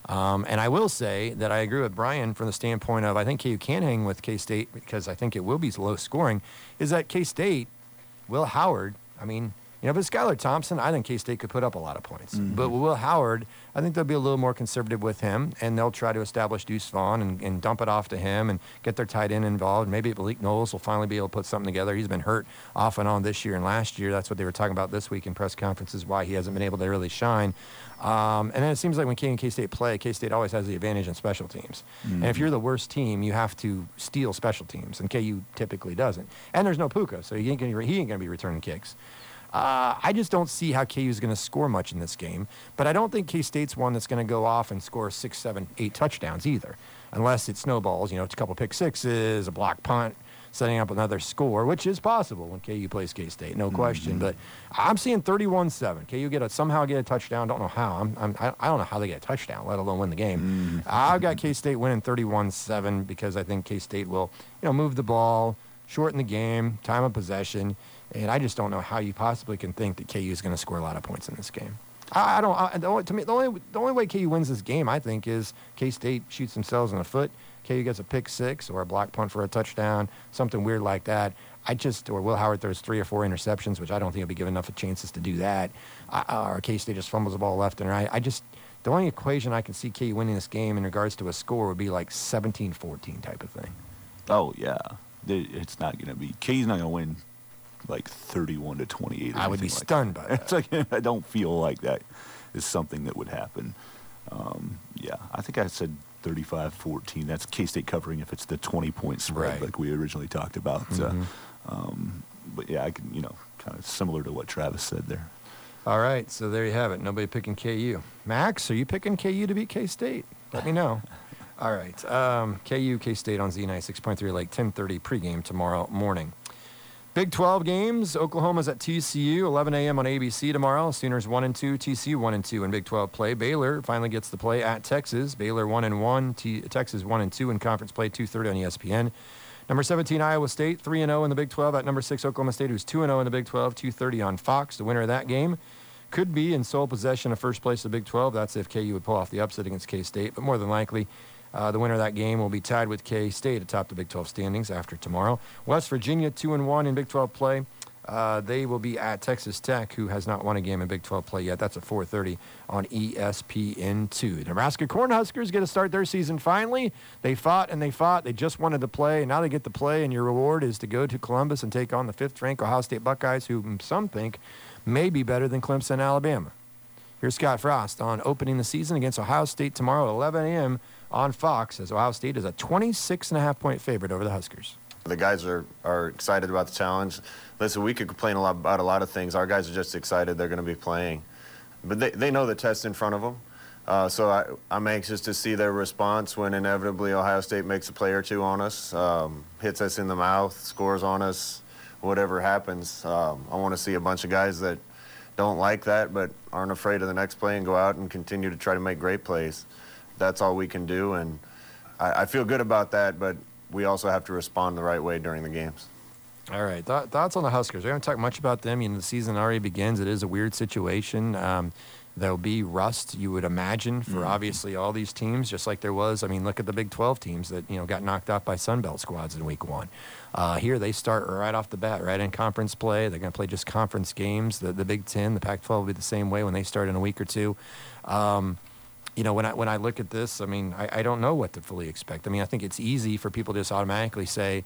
Um, and I will say that I agree with Brian from the standpoint of I think K U can hang with K-State because I think it will be low scoring, is that K-State, Will Howard, I mean, you know, if it's Skylar Thompson, I think K-State could put up a lot of points. Mm-hmm. But with Will Howard, I think they'll be a little more conservative with him, and they'll try to establish Deuce Vaughn and, and dump it off to him and get their tight end involved. Maybe Malik Knowles will finally be able to put something together. He's been hurt off and on this year and last year. That's what they were talking about this week in press conferences, why he hasn't been able to really shine. Um, and then it seems like when K and K-State play, K-State always has the advantage in special teams. Mm-hmm. And if you're the worst team, you have to steal special teams, and K U typically doesn't. And there's no Puka, so he ain't going to be returning kicks. Uh, I just don't see how K U is going to score much in this game. But I don't think K-State's one that's going to go off and score six, seven, eight touchdowns either, unless it snowballs. You know, it's a couple pick sixes, a block punt, setting up another score, which is possible when K U plays K-State, no question. Mm-hmm. But I'm seeing thirty-one seven. K U get a, somehow get a touchdown. Don't know how. I'm, I'm, I don't know how they get a touchdown, let alone win the game. Mm-hmm. I've got K-State winning thirty-one seven because I think K-State will, you know, move the ball, shorten the game, time of possession. And I just don't know how you possibly can think that K U is going to score a lot of points in this game. I, I don't. I, the only, to me, the only the only way K U wins this game, I think, is K-State shoots themselves in the foot. K U gets a pick six or a block punt for a touchdown, something weird like that. I just or Will Howard throws three or four interceptions, which I don't think he'll be given enough chances to do that. I, or K-State just fumbles the ball left and right. I just the only equation I can see K U winning this game in regards to a score would be like seventeen fourteen type of thing. Oh yeah, it's not going to be. K U's not going to win like thirty-one to twenty-eight. I would be like stunned that. by that. It's like, I don't feel like that is something that would happen. Um, yeah, I think I said thirty-five fourteen. That's K-State covering if it's the twenty-point spread Right. like we originally talked about. Mhm. Uh, um, but yeah, I can, you know, kind of similar to what Travis said there. All right, so there you have it. Nobody picking K U. Max, are you picking K U to beat K-State? Let me know. All right, um, K U, K-State on Z ninety-six point three, like ten thirty pregame tomorrow morning. Big twelve games. Oklahoma's at T C U, eleven a.m. on A B C tomorrow. Sooners one and two, T C U one and two in Big twelve play. Baylor finally gets the play at Texas. Baylor one and one, T- Texas one and two in conference play, two thirty on E S P N. Number seventeen, Iowa State, three and oh in the Big twelve. At number six, Oklahoma State, who's two and oh in the Big twelve, two thirty on Fox. The winner of that game could be in sole possession of first place of the Big twelve. That's if K U would pull off the upset against K-State. But more than likely, uh, the winner of that game will be tied with K-State atop the Big twelve standings after tomorrow. West Virginia, two and one in Big twelve play. Uh, they will be at Texas Tech, who has not won a game in Big twelve play yet. That's at four thirty on E S P N two. The Nebraska Cornhuskers get to start their season finally. They fought and they fought. They just wanted to play, and now they get to play, and your reward is to go to Columbus and take on the fifth-ranked Ohio State Buckeyes, who some think may be better than Clemson and Alabama. Here's Scott Frost on opening the season against Ohio State tomorrow at eleven a.m. on Fox, as Ohio State is a twenty-six and a half point favorite over the Huskers. The guys are, are excited about the challenge. Listen, we could complain a lot about a lot of things. Our guys are just excited they're going to be playing. But they, they know the test in front of them. Uh, so I, I'm anxious to see their response when inevitably Ohio State makes a play or two on us, um, hits us in the mouth, scores on us, whatever happens. Um, I want to see a bunch of guys that don't like that but aren't afraid of the next play and go out and continue to try to make great plays. That's all we can do, and I, I feel good about that, but we also have to respond the right way during the games. All right, Th- thoughts on the Huskers? We haven't talked much about them. You know, the season already begins. It is a weird situation. Um, there'll be rust, you would imagine, for Mm-hmm. obviously all these teams, just like there was. I mean, look at the Big twelve teams that, you know, got knocked off by Sun Belt squads in week one. Uh, here they start right off the bat, right in conference play. They're going to play just conference games. The, the Big Ten, the Pac twelve will be the same way when they start in a week or two. Um, You know, when I when I look at this, I mean, I, I don't know what to fully expect. I mean, I think it's easy for people to just automatically say,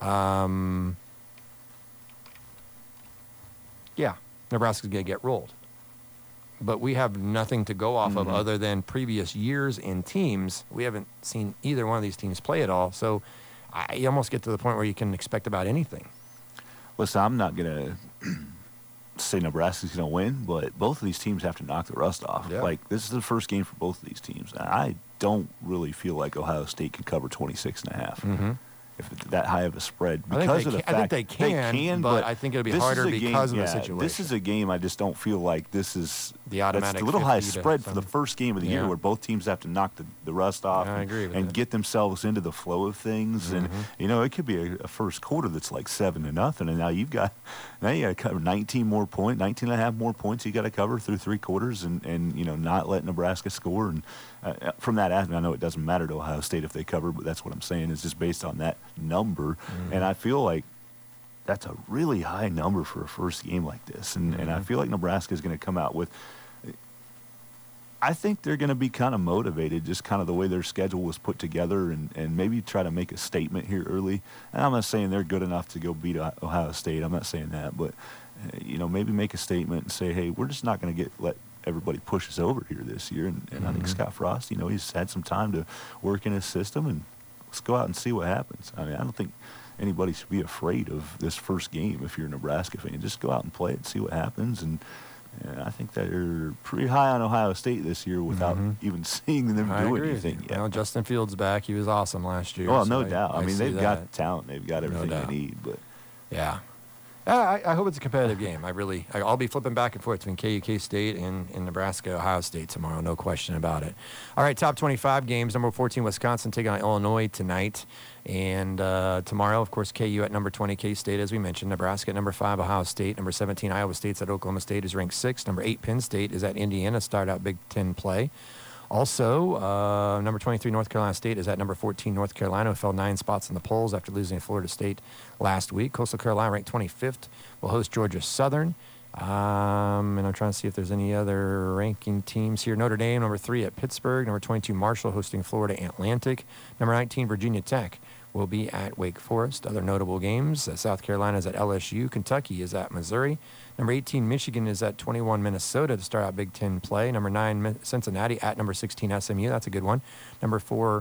um, yeah, Nebraska's going to get rolled. But we have nothing to go off Mm-hmm. of other than previous years and teams. We haven't seen either one of these teams play at all. So I, you almost get to the point where you can expect about anything. Listen, I'm not going to say Nebraska's going to win, but both of these teams have to knock the rust off. Yeah. Like, this is the first game for both of these teams. And I don't really feel like Ohio State can cover twenty-six and a half. Mm-hmm. if it's that high of a spread I because think of they the can- I think fact they can, they can, but I think it'll be this harder is a game- because of the yeah, situation. This is a game I just don't feel like this is The that's automatic a little high fifty to spread for the something. first game of the Yeah. year where both teams have to knock the, the rust off Yeah, I and, agree with and that. get themselves into the flow of things. And Mhm. you know, it could be a, a first quarter that's like seven to nothing, and now you've got now you got to cover nineteen more points, nineteen and a half more points you got to cover through three quarters, and and you know not let Nebraska score. And uh, from that aspect, I know it doesn't matter to Ohio State if they cover, but that's what I'm saying is just based on that number. Mhm. And I feel like that's a really high number for a first game like this. And, and I Mhm. feel like Nebraska is going to come out with, I think they're going to be kind of motivated, just kind of the way their schedule was put together, and, and maybe try to make a statement here early. And I'm not saying they're good enough to go beat Ohio State. I'm not saying that. But, uh, you know, maybe make a statement and say, hey, we're just not going to get let everybody push us over here this year. And, and I think Mhm. Scott Frost, you know, he's had some time to work in his system, and let's go out and see what happens. I mean, I don't think anybody should be afraid of this first game if you're a Nebraska fan. Just go out and play it and see what happens. And, and I think they're pretty high on Ohio State this year without Mhm. even seeing them I do agree with anything you. yet. Well, Justin Fields back. He was awesome last year. Well, so no I- doubt. I, mean, see they've that. got talent. They've got No everything doubt. they need. But Yeah. Yeah, I, I hope it's a competitive game. I really, I, I'll be flipping back and forth between K U, K-State, and, and Nebraska, Ohio State tomorrow. No question about it. All right, top twenty-five games. Number fourteen, Wisconsin taking on Illinois tonight. And uh, tomorrow, of course, K U at number twenty, K-State, as we mentioned. Nebraska at number five, Ohio State. Number seventeen, Iowa State's at Oklahoma State, is ranked sixth. Number eight, Penn State is at Indiana, start out Big Ten play. Also, uh, number twenty-three, North Carolina State is at number fourteen, North Carolina, who fell nine spots in the polls after losing to Florida State last week. Coastal Carolina, ranked twenty-fifth, will host Georgia Southern. Um, and I'm trying to see if there's any other ranking teams here. Notre Dame, number three at Pittsburgh. Number twenty-two, Marshall, hosting Florida Atlantic. Number nineteen, Virginia Tech will be at Wake Forest. Other notable games, uh, South Carolina is at L S U. Kentucky is at Missouri. Number eighteen, Michigan is at twenty-one, Minnesota to start out Big Ten play. Number nine, Mi- Cincinnati at number sixteen, S M U. That's a good one. Number four,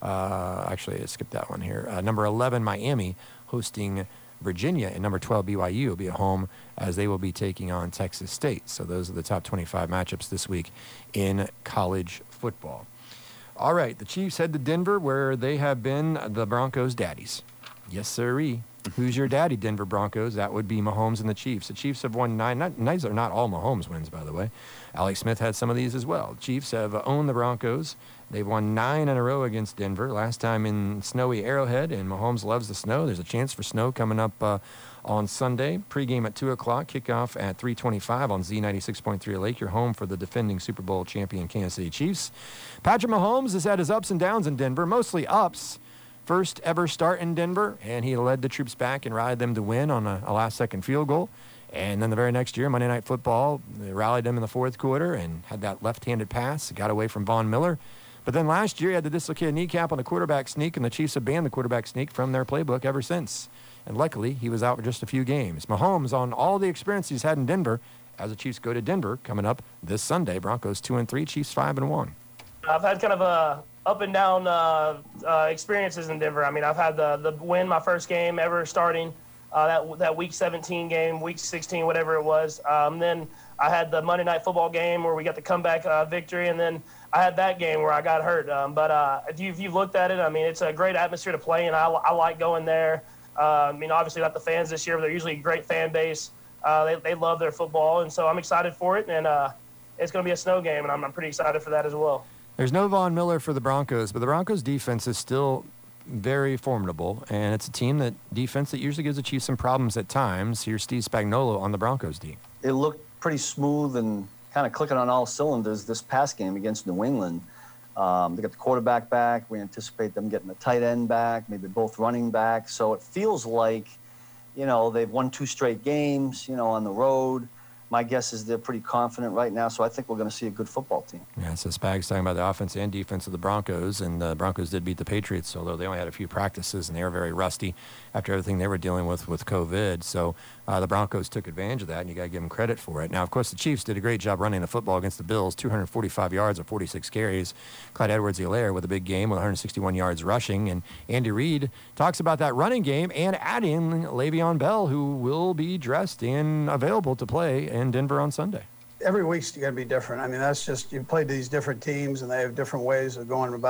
uh, actually, I skipped that one here. Uh, number eleven, Miami, hosting Virginia. And number twelve, B Y U will be at home as they will be taking on Texas State. So those are the top twenty-five matchups this week in college football. All right, the Chiefs head to Denver, where they have been the Broncos' daddies. Yes, sirree. Who's your daddy, Denver Broncos? That would be Mahomes and the Chiefs. The Chiefs have won nine. Not, these are not all Mahomes wins, by the way. Alex Smith had some of these as well. The Chiefs have owned the Broncos. They've won nine in a row against Denver. Last time in snowy Arrowhead, and Mahomes loves the snow. There's a chance for snow coming up uh, on Sunday. Pregame at two o'clock, kickoff at three twenty-five on Z ninety-six point three Lake. Your home for the defending Super Bowl champion Kansas City Chiefs. Patrick Mahomes has had his ups and downs in Denver, mostly ups. First ever start in Denver, and he led the troops back and rallied them to win on a, a last-second field goal. And then the very next year, Monday Night Football, they rallied them in the fourth quarter and had that left-handed pass, got away from Von Miller. But then last year, he had the dislocated kneecap on the quarterback sneak, and the Chiefs have banned the quarterback sneak from their playbook ever since. And luckily, he was out for just a few games. Mahomes, on all the experience he's had in Denver, as the Chiefs go to Denver coming up this Sunday. Broncos two and three, Chiefs five and one. I've had kind of a up and down uh, uh, experiences in Denver. I mean, I've had the the win my first game ever starting, uh, that that week seventeen game, week sixteen, whatever it was. Um, then I had the Monday Night Football game where we got the comeback uh, victory, and then I had that game where I got hurt. Um, but uh, if, you, if you've looked at it, I mean, it's a great atmosphere to play in. I, I like going there. Uh, I mean, obviously not the fans this year, but they're usually a great fan base. Uh, they, they love their football, and so I'm excited for it. And uh, it's going to be a snow game, and I'm, I'm pretty excited for that as well. There's no Von Miller for the Broncos, but the Broncos defense is still very formidable, and it's a team that defense that usually gives the Chiefs some problems at times. Here's Steve Spagnuolo on the Broncos D. It looked pretty smooth and kind of clicking on all cylinders this past game against New England. Um, they got the quarterback back. We anticipate them getting the tight end back, maybe both running back. So it feels like, you know, they've won two straight games, you know, on the road. My guess is they're pretty confident right now, so I think we're going to see a good football team. Yeah, so Spag's talking about the offense and defense of the Broncos, and the Broncos did beat the Patriots, although they only had a few practices, and they were very rusty after everything they were dealing with with COVID. So uh, the Broncos took advantage of that, and you got to give them credit for it. Now, of course, the Chiefs did a great job running the football against the Bills, two hundred forty-five yards of forty-six carries. Clyde Edwards-Helaire with a big game with one hundred sixty-one yards rushing, and Andy Reid talks about that running game and adding Le'Veon Bell, who will be dressed and available to play in Denver on Sunday. Every week's going to be different. I mean, that's just, you play these different teams and they have different ways of going about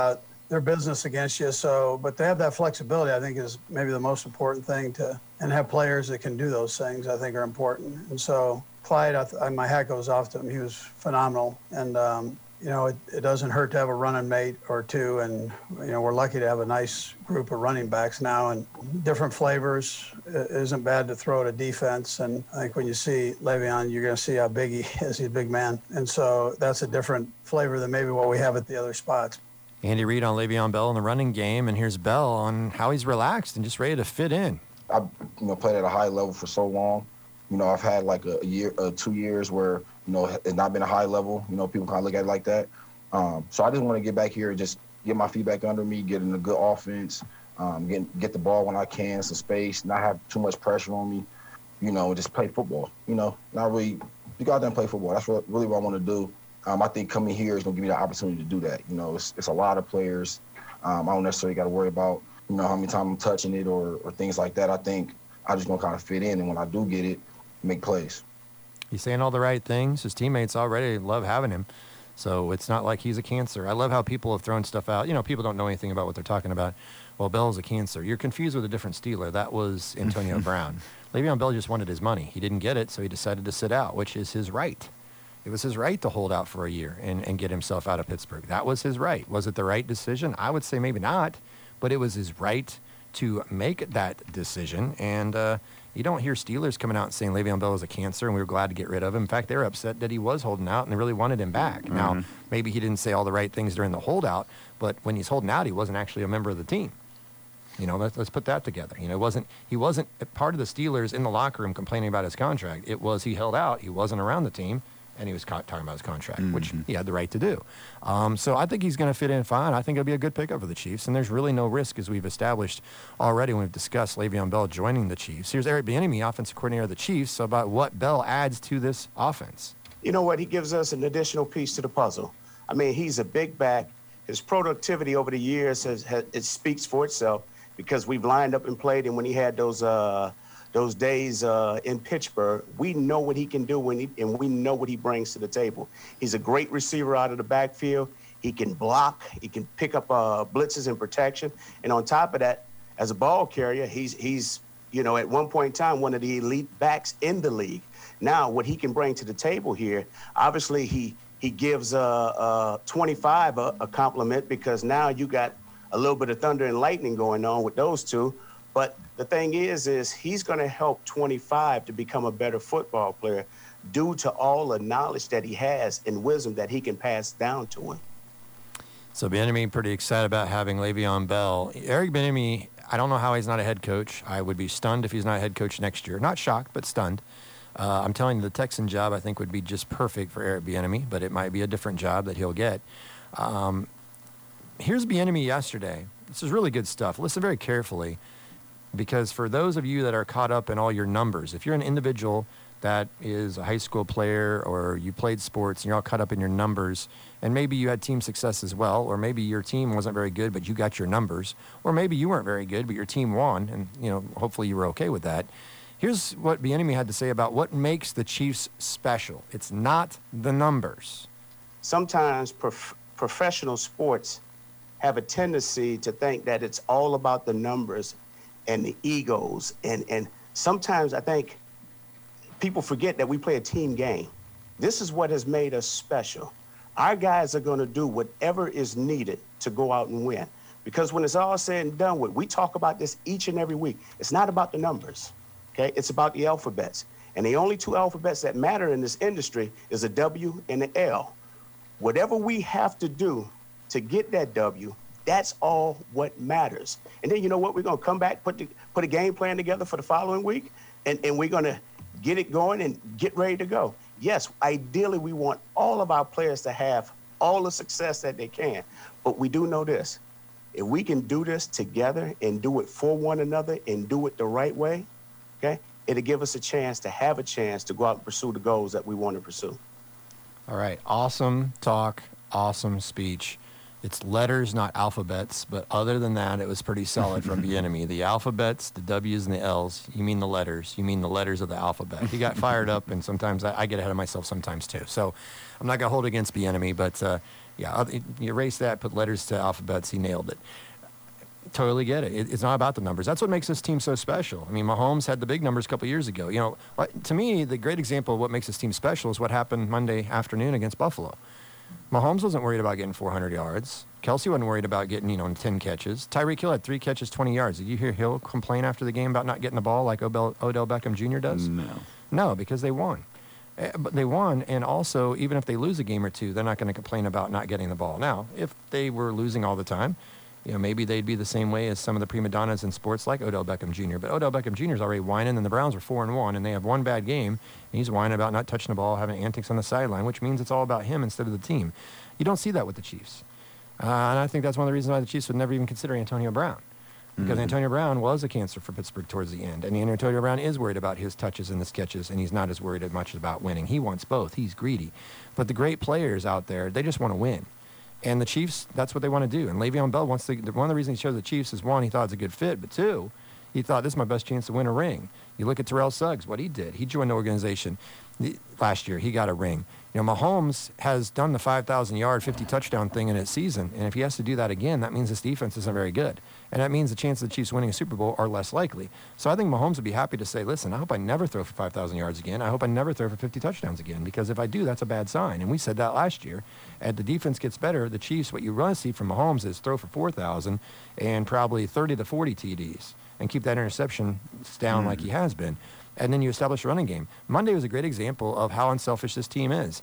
their business against you. So, but to have that flexibility, I think, is maybe the most important thing to, and have players that can do those things, I think, are important. And so Clyde, I, I, my hat goes off to him. He was phenomenal. And, um, you know, it, it doesn't hurt to have a running mate or two. And, you know, we're lucky to have a nice group of running backs now and different flavors. It isn't bad to throw at a defense. And I think when you see Le'Veon, you're going to see how big he is. He's a big man. And so that's a different flavor than maybe what we have at the other spots. Andy Reid on Le'Veon Bell in the running game, and here's Bell on how he's relaxed and just ready to fit in. I've you know, played at a high level for so long. You know, I've had like a, a year, uh, two years where, you know, it's not been a high level. You know, people kind of look at it like that. Um, so I just want to get back here and just get my feet back under me, get in a good offense, um, get, get the ball when I can, some space, not have too much pressure on me, you know, just play football. You know, not really, you go out there and play football. That's what, really what I want to do. Um, I think coming here is going to give me the opportunity to do that. You know, it's, it's a lot of players. Um, I don't necessarily got to worry about, you know, how many times I'm touching it or, or things like that. I think I just going to kind of fit in, and when I do get it, make plays. He's saying all the right things. His teammates already love having him. So it's not like he's a cancer. I love how people have thrown stuff out. You know, people don't know anything about what they're talking about. Well, Bell's a cancer. You're confused with a different Steeler. That was Antonio Brown. Le'Veon Bell just wanted his money. He didn't get it, so he decided to sit out, which is his right. It was his right to hold out for a year and, and get himself out of Pittsburgh. That was his right. Was it the right decision? I would say maybe not, but it was his right to make that decision. And uh, you don't hear Steelers coming out and saying Le'Veon Bell is a cancer and we were glad to get rid of him. In fact, they're upset that he was holding out and they really wanted him back. Mm-hmm. Now, maybe he didn't say all the right things during the holdout, but when he's holding out, he wasn't actually a member of the team. You know, let's, let's put that together. You know, it wasn't, he wasn't part of the Steelers in the locker room complaining about his contract. It was he held out. He wasn't around the team. And he was ca- talking about his contract, mm-hmm. which he had the right to do. Um, so I think he's going to fit in fine. I think it'll be a good pickup for the Chiefs. And there's really no risk, as we've established already when we've discussed Le'Veon Bell joining the Chiefs. Here's Eric Bieniemy, offensive coordinator of the Chiefs, about what Bell adds to this offense. You know what? He gives us an additional piece to the puzzle. I mean, he's a big back. His productivity over the years, has, has it speaks for itself because we've lined up and played him when he had those uh, – those days uh, in Pittsburgh. We know what he can do when he, and we know what he brings to the table. He's a great receiver out of the backfield. He can block. He can pick up uh, blitzes and protection. And on top of that, as a ball carrier, he's, he's, you know, at one point in time, one of the elite backs in the league. Now, what he can bring to the table here, obviously he, he gives uh, uh, twenty-five a, a compliment because now you got a little bit of thunder and lightning going on with those two. But the thing is, is he's going to help twenty-five to become a better football player due to all the knowledge that he has and wisdom that he can pass down to him. So Bieniemy pretty excited about having Le'Veon Bell. Eric Bieniemy, I don't know how he's not a head coach. I would be stunned if he's not a head coach next year. Not shocked, but stunned. Uh, I'm telling you, the Texan job I think would be just perfect for Eric Bieniemy, but it might be a different job that he'll get. Um, here's Bieniemy yesterday. This is really good stuff. Listen very carefully. Because for those of you that are caught up in all your numbers, if you're an individual that is a high school player or you played sports and you're all caught up in your numbers, and maybe you had team success as well, or maybe your team wasn't very good, but you got your numbers, or maybe you weren't very good, but your team won, and you know hopefully you were okay with that. Here's what Bieniemy had to say about what makes the Chiefs special. It's not the numbers. Sometimes prof- professional sports have a tendency to think that it's all about the numbers and the egos. And, and sometimes I think people forget that we play a team game. This is what has made us special. Our guys are going to do whatever is needed to go out and win. Because when it's all said and done with, we talk about this each and every week. It's not about the numbers, okay? It's about the alphabets. And the only two alphabets that matter in this industry is a W and an L. Whatever we have to do to get that W, that's all what matters. And then you know what? We're going to come back, put the, put a game plan together for the following week, and, and we're going to get it going and get ready to go. Yes, ideally, we want all of our players to have all the success that they can. But we do know this. If we can do this together and do it for one another and do it the right way, okay, it'll give us a chance to have a chance to go out and pursue the goals that we want to pursue. All right. Awesome talk. Awesome speech. It's letters, not alphabets. But other than that, it was pretty solid from Bieniemy. The alphabets, the W's and the L's. You mean the letters. You mean the letters of the alphabet. He got fired up, and sometimes I, I get ahead of myself sometimes too. So I'm not going to hold it against Bieniemy, but uh, yeah, you erase that, put letters to alphabets. He nailed it. Totally get it. it. It's not about the numbers. That's what makes this team so special. I mean, Mahomes had the big numbers a couple years ago. You know, to me, the great example of what makes this team special is what happened Monday afternoon against Buffalo. Mahomes wasn't worried about getting four hundred yards. Kelsey wasn't worried about getting, you know, ten catches. Tyreek Hill had three catches, twenty yards. Did you hear Hill complain after the game about not getting the ball like Odell, Odell Beckham Junior does? No. No, because they won. Uh, but they won, and also, even if they lose a game or two, they're not going to complain about not getting the ball. Now, if they were losing all the time, you know, maybe they'd be the same way as some of the prima donnas in sports like Odell Beckham Junior But Odell Beckham Junior is already whining, and the Browns are four and one, and they have one bad game, and he's whining about not touching the ball, having antics on the sideline, which means it's all about him instead of the team. You don't see that with the Chiefs. Uh, and I think that's one of the reasons why the Chiefs would never even consider Antonio Brown. Because mm-hmm. Antonio Brown was a cancer for Pittsburgh towards the end. And Antonio Brown is worried about his touches and his catches, and he's not as worried as much about winning. He wants both. He's greedy. But the great players out there, they just want to win. And the Chiefs, that's what they want to do. And Le'Veon Bell wants to, one of the reasons he chose the Chiefs is, one, he thought it's a good fit, but two, he thought this is my best chance to win a ring. You look at Terrell Suggs, what he did. He joined the organization last year. He got a ring. You know, Mahomes has done the five thousand yard, fifty touchdown thing in his season, and if he has to do that again, that means this defense isn't very good. And that means the chances of the Chiefs winning a Super Bowl are less likely. So I think Mahomes would be happy to say, listen, I hope I never throw for five thousand yards again. I hope I never throw for fifty touchdowns again, because if I do, that's a bad sign. And we said that last year. As the defense gets better, the Chiefs, what you want to see from Mahomes is throw for four thousand and probably thirty to forty T Ds and keep that interception down mm. like he has been. And then you establish a running game. Monday was a great example of how unselfish this team is.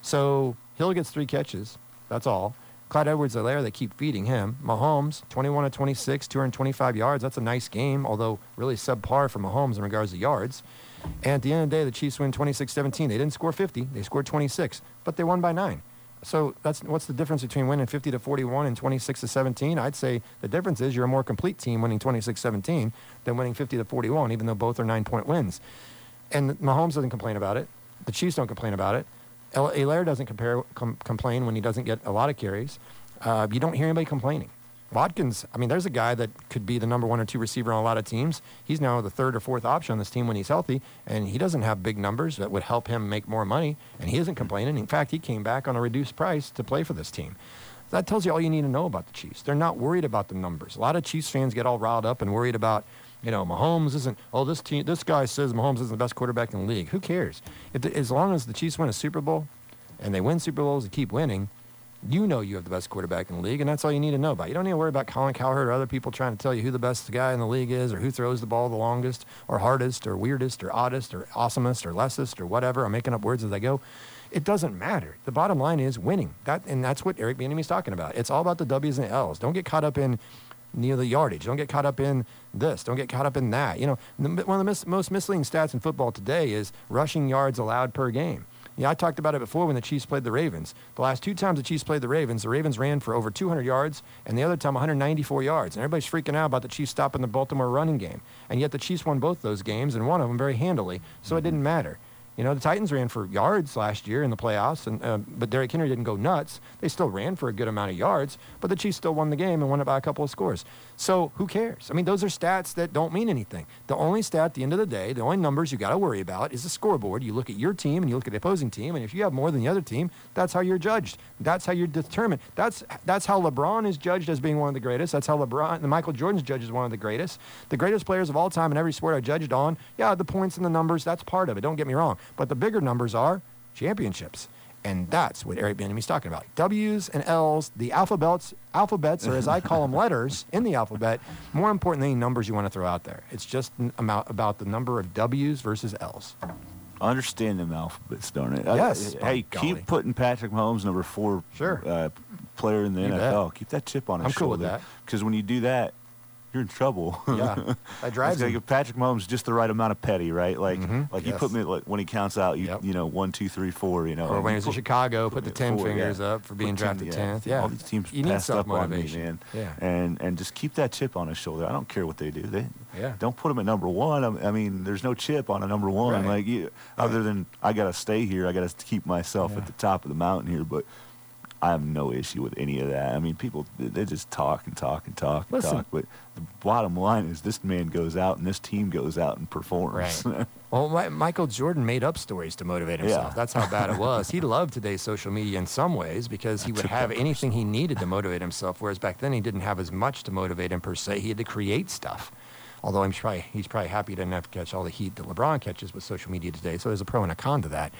So Hill gets three catches. That's all. Clyde Edwards-Helaire, they keep feeding him. Mahomes, twenty-one to twenty-six, two hundred twenty-five yards. That's a nice game, although really subpar for Mahomes in regards to yards. And at the end of the day, the Chiefs win twenty-six seventeen. They didn't score fifty. They scored twenty-six, but they won by nine. So that's what's the difference between winning fifty to forty-one and twenty-six to seventeen? I'd say the difference is you're a more complete team winning twenty-six seventeen than winning fifty to forty-one, even though both are nine-point wins. And Mahomes doesn't complain about it. The Chiefs don't complain about it. Helaire doesn't compare, com- complain when he doesn't get a lot of carries. Uh, you don't hear anybody complaining. Watkins, I mean, there's a guy that could be the number one or two receiver on a lot of teams. He's now the third or fourth option on this team when he's healthy, and he doesn't have big numbers that would help him make more money, and he isn't complaining. In fact, he came back on a reduced price to play for this team. That tells you all you need to know about the Chiefs. They're not worried about the numbers. A lot of Chiefs fans get all riled up and worried about, you know, Mahomes isn't, oh, this team, this guy says Mahomes isn't the best quarterback in the league. Who cares? If the, as long as the Chiefs win a Super Bowl and they win Super Bowls and keep winning, you know you have the best quarterback in the league, and that's all you need to know about. You don't need to worry about Colin Cowherd or other people trying to tell you who the best guy in the league is, or who throws the ball the longest, or hardest, or weirdest, or oddest, or awesomest, or lessest, or whatever. I'm making up words as I go. It doesn't matter. The bottom line is winning. That, and that's what Eric Bieniemy is talking about. It's all about the W's and L's. Don't get caught up in near the yardage. Don't get caught up in this. Don't get caught up in that. You know, the, one of the mis- most misleading stats in football today is rushing yards allowed per game. Yeah, I talked about it before when the Chiefs played the Ravens. The last two times the Chiefs played the Ravens, the Ravens ran for over two hundred yards, and the other time one hundred ninety-four yards. And everybody's freaking out about the Chiefs stopping the Baltimore running game. And yet the Chiefs won both those games, and one of them very handily, so it didn't matter. You know, the Titans ran for yards last year in the playoffs, and uh, but Derrick Henry didn't go nuts. They still ran for a good amount of yards, but the Chiefs still won the game and won it by a couple of scores. So who cares? I mean, those are stats that don't mean anything. The only stat at the end of the day, the only numbers you got to worry about is the scoreboard. You look at your team and you look at the opposing team, and if you have more than the other team, that's how you're judged. That's how you're determined. That's that's how LeBron is judged as being one of the greatest. That's how LeBron, Michael Jordan's judged as one of the greatest. The greatest players of all time in every sport are judged on, yeah, the points and the numbers, that's part of it. Don't get me wrong. But the bigger numbers are championships. And that's what Eric Bieniemy's talking about. W's and L's, the alphabets, alphabets, or as I call them, letters in the alphabet, more important than any numbers you want to throw out there. It's just about, about the number of W's versus L's. I understand them alphabets, don't it? Yes. I, hey, golly. keep putting Patrick Mahomes number four sure. uh, player in the you N F L. Bet. Keep that chip on his I'm shoulder. cool with that. Because when you do that, you're in trouble. Yeah, that drives him. Give Patrick Mahomes just the right amount of petty, right? Like, mm-hmm. like yes. you put me like, when he counts out, you yep. you know one, two, three, four, you know. Or when he was in Chicago, put the ten four, fingers yeah. up for being put drafted ten, tenth. Yeah. Yeah, all these teams you need passed up on me, motivation. man. Yeah, and and just keep that chip on his shoulder. I don't care what they do. They yeah. don't put him at number one. I, I mean, there's no chip on a number one. Right. Like you, other than I got to stay here. I got to keep myself yeah. at the top of the mountain here, but. I have no issue with any of that. I mean, people, they just talk and talk and talk and Listen. talk. But the bottom line is this man goes out and this team goes out and performs. Right. Well, my, Michael Jordan made up stories to motivate himself. Yeah. That's how bad it was. He loved today's social media in some ways because he would have anything he needed to motivate himself, whereas back then he didn't have as much to motivate him per se. He had to create stuff. Although I'm probably, he's probably happy he didn't have to catch all the heat that LeBron catches with social media today. So there's a pro and a con to that.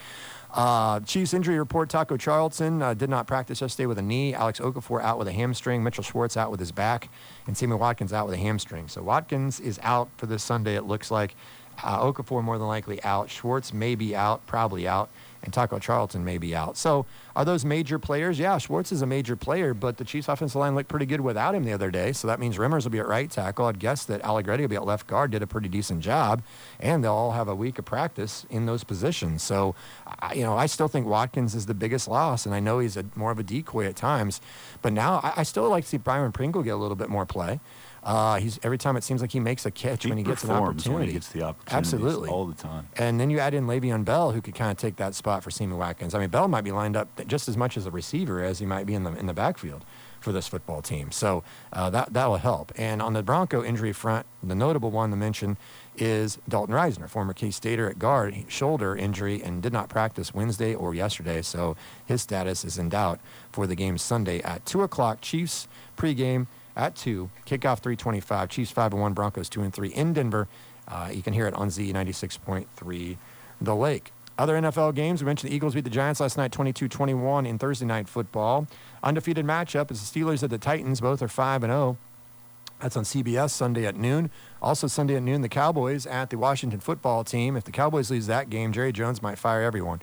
Uh, Chiefs injury report, Taco Charlton uh, did not practice yesterday with a knee. Alex Okafor out with a hamstring. Mitchell Schwartz out with his back. And Sammy Watkins out with a hamstring. So Watkins is out for this Sunday, it looks like. Uh, Okafor more than likely out. Schwartz may be out, probably out. And Taco Charlton may be out. So are those major players? Yeah, Schwartz is a major player, but the Chiefs offensive line looked pretty good without him the other day. So that means Rimmers will be at right tackle. I'd guess that Allegretti will be at left guard, did a pretty decent job. And they'll all have a week of practice in those positions. So, I, you know, I still think Watkins is the biggest loss, and I know he's a, more of a decoy at times. But now I, I still like to see Byron Pringle get a little bit more play. Uh, he's every time it seems like he makes a catch He when he gets an performs opportunity. when he gets the opportunities Absolutely. all the time. And then you add in Le'Veon Bell, who could kind of take that spot for Sammy Watkins. I mean, Bell might be lined up just as much as a receiver as he might be in the in the backfield for this football team. So uh, that that will help. And on the Bronco injury front, the notable one to mention is Dalton Reisner, former K-Stater at guard, shoulder injury, and did not practice Wednesday or yesterday. So his status is in doubt for the game Sunday at two o'clock. Chiefs pregame at two, kickoff three twenty-five. Chiefs five and one, Broncos two and three in Denver. Uh, you can hear it on Z ninety-six point three, The Lake. Other N F L games, we mentioned the Eagles beat the Giants last night twenty-two twenty-one in Thursday Night Football. Undefeated matchup is the Steelers at the Titans. Both are five and oh. That's on C B S Sunday at noon. Also Sunday at noon, the Cowboys at the Washington Football Team. If the Cowboys lose that game, Jerry Jones might fire everyone.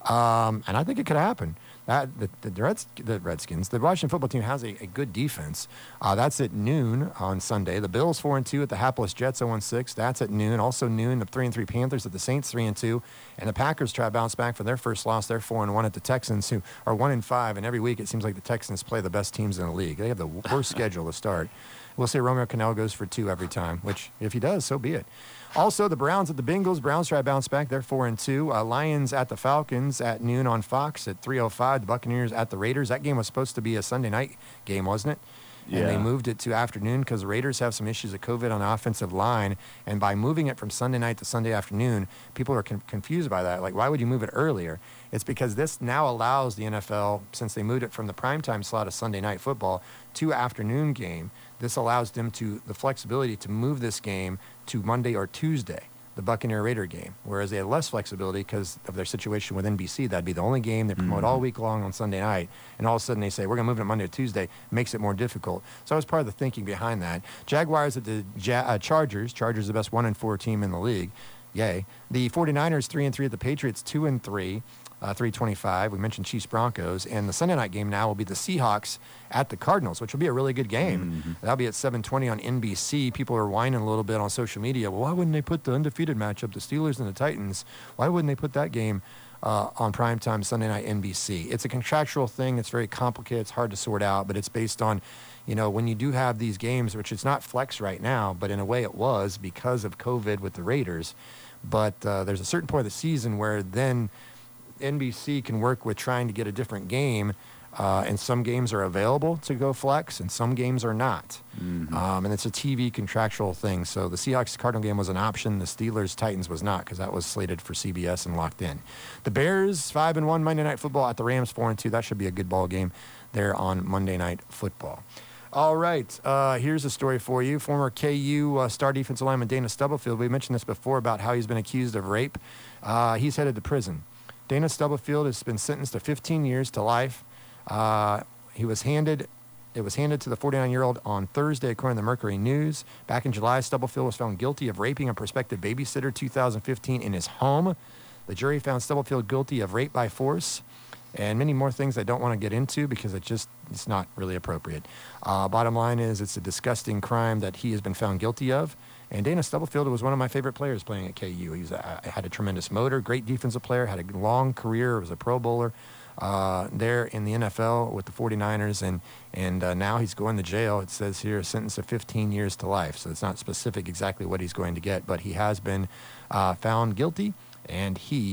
Um, and I think it could happen. That the, the, Reds, the Redskins, the Washington Football Team has a, a good defense. Uh, that's at noon on Sunday. The Bills four and two at the hapless Jets oh and six. That's at noon. Also noon, the three and three Panthers at the Saints three and two, and the Packers try to bounce back for their first loss. They're four and one at the Texans, who are one and five. And every week it seems like the Texans play the best teams in the league. They have the worst schedule to start. We'll say Romeo Cannell goes for two every time, which if he does, so be it. Also, the Browns at the Bengals. Browns try to bounce back. They're four and two. Uh, Lions at the Falcons at noon on Fox at three oh five. The Buccaneers at the Raiders. That game was supposed to be a Sunday night game, wasn't it? And Yeah. they moved it to afternoon because the Raiders have some issues of COVID on the offensive line. And by moving it from Sunday night to Sunday afternoon, people are con- confused by that. Like, why would you move it earlier? It's because this now allows the N F L, since they moved it from the primetime slot of Sunday night football to afternoon game, this allows them to the flexibility to move this game to Monday or Tuesday, the Buccaneer Raider game, whereas they had less flexibility because of their situation with N B C. That'd be the only game they promote Mhm. all week long on Sunday night, and all of a sudden they say, we're going to move it to Monday or Tuesday, makes it more difficult. So that was part of the thinking behind that. Jaguars at the ja- uh, Chargers. Chargers the best one and four team in the league. Yay. The 49ers three and three at the Patriots two and three. Uh, three twenty-five. We mentioned Chiefs Broncos, and the Sunday night game now will be the Seahawks at the Cardinals, which will be a really good game. Mhm. That'll be at seven twenty on N B C. People are whining a little bit on social media. Well, why wouldn't they put the undefeated matchup, the Steelers and the Titans? Why wouldn't they put that game uh, on primetime Sunday night N B C? It's a contractual thing. It's very complicated. It's hard to sort out, but it's based on, you know, when you do have these games, which it's not flex right now, but in a way it was because of COVID with the Raiders. But uh, there's a certain point of the season where then N B C can work with trying to get a different game, uh, and some games are available to go flex, and some games are not. Mhm. Um, and it's a T V contractual thing. So the Seahawks-Cardinal game was an option. The Steelers-Titans was not, because that was slated for C B S and locked in. The Bears, five and one Monday Night Football at the Rams, four and two. That should be a good ball game there on Monday Night Football. All right, uh, here's a story for you. Former K U uh, star defensive lineman Dana Stubblefield, we mentioned this before about how he's been accused of rape. Uh, he's headed to prison. Dana Stubblefield has been sentenced to fifteen years to life. Uh, he was handed, it was handed to the forty-nine-year-old on Thursday, according to the Mercury News. Back in July, Stubblefield was found guilty of raping a prospective babysitter two thousand fifteen in his home. The jury found Stubblefield guilty of rape by force and many more things I don't want to get into because it just it's not really appropriate. Uh, bottom line is it's a disgusting crime that he has been found guilty of. And Dana Stubblefield was one of my favorite players playing at K U. He was a, had a tremendous motor, great defensive player, had a long career, was a Pro Bowler uh, there in the N F L with the forty-niners, and, and uh, now he's going to jail. It says here a sentence of fifteen years to life, so it's not specific exactly what he's going to get, but he has been uh, found guilty, and he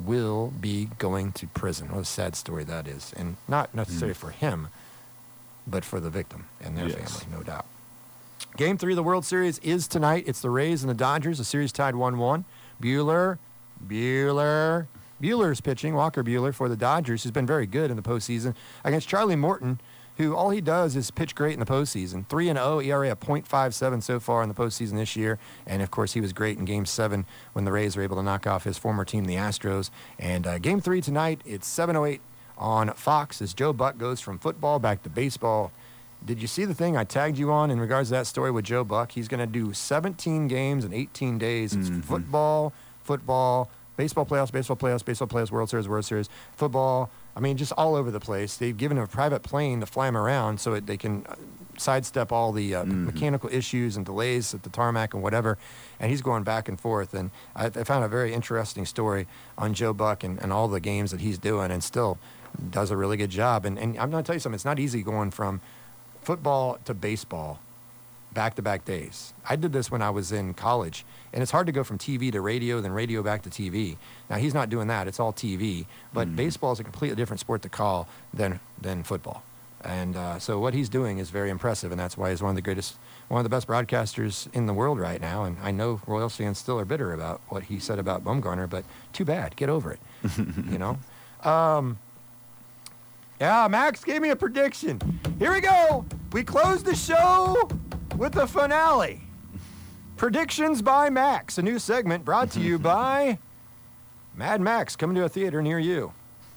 will be going to prison. What a sad story that is. And not necessarily mm. for him, but for the victim and their yes. family, no doubt. Game three of the World Series is tonight. It's the Rays and the Dodgers. The series tied one one. Buehler, Buehler, Buehler's pitching, Walker Buehler for the Dodgers, who's been very good in the postseason, against Charlie Morton, who all he does is pitch great in the postseason. three and oh, E R A of point five seven so far in the postseason this year. And, of course, he was great in Game seven when the Rays were able to knock off his former team, the Astros. And uh, Game three tonight, it's seven oh eight on Fox as Joe Buck goes from football back to baseball. Did you see the thing I tagged you on in regards to that story with Joe Buck? He's going to do seventeen games in eighteen days. It's mm-hmm. football, football, baseball playoffs, baseball playoffs, baseball playoffs, World Series, World Series, football. I mean, just all over the place. They've given him a private plane to fly him around so it, they can sidestep all the uh, mm-hmm. mechanical issues and delays at the tarmac and whatever. And he's going back and forth. And I, I found a very interesting story on Joe Buck and, and all the games that he's doing, and still does a really good job. And, and I'm going to tell you something. It's not easy going from football to baseball back-to-back days. I did this when I was in college, and it's hard to go from T V to radio, then radio back to T V. Now, he's not doing that. It's all T V. But mm-hmm. baseball is a completely different sport to call than than football. And uh, so what he's doing is very impressive, and that's why he's one of the greatest, one of the best broadcasters in the world right now. And I know Royals fans still are bitter about what he said about Bumgarner, but too bad. Get over it, you know? Um, yeah, Max gave me a prediction. Here we go. We close the show with the finale. Predictions by Max, a new segment brought to you by Mad Max, coming to a theater near you.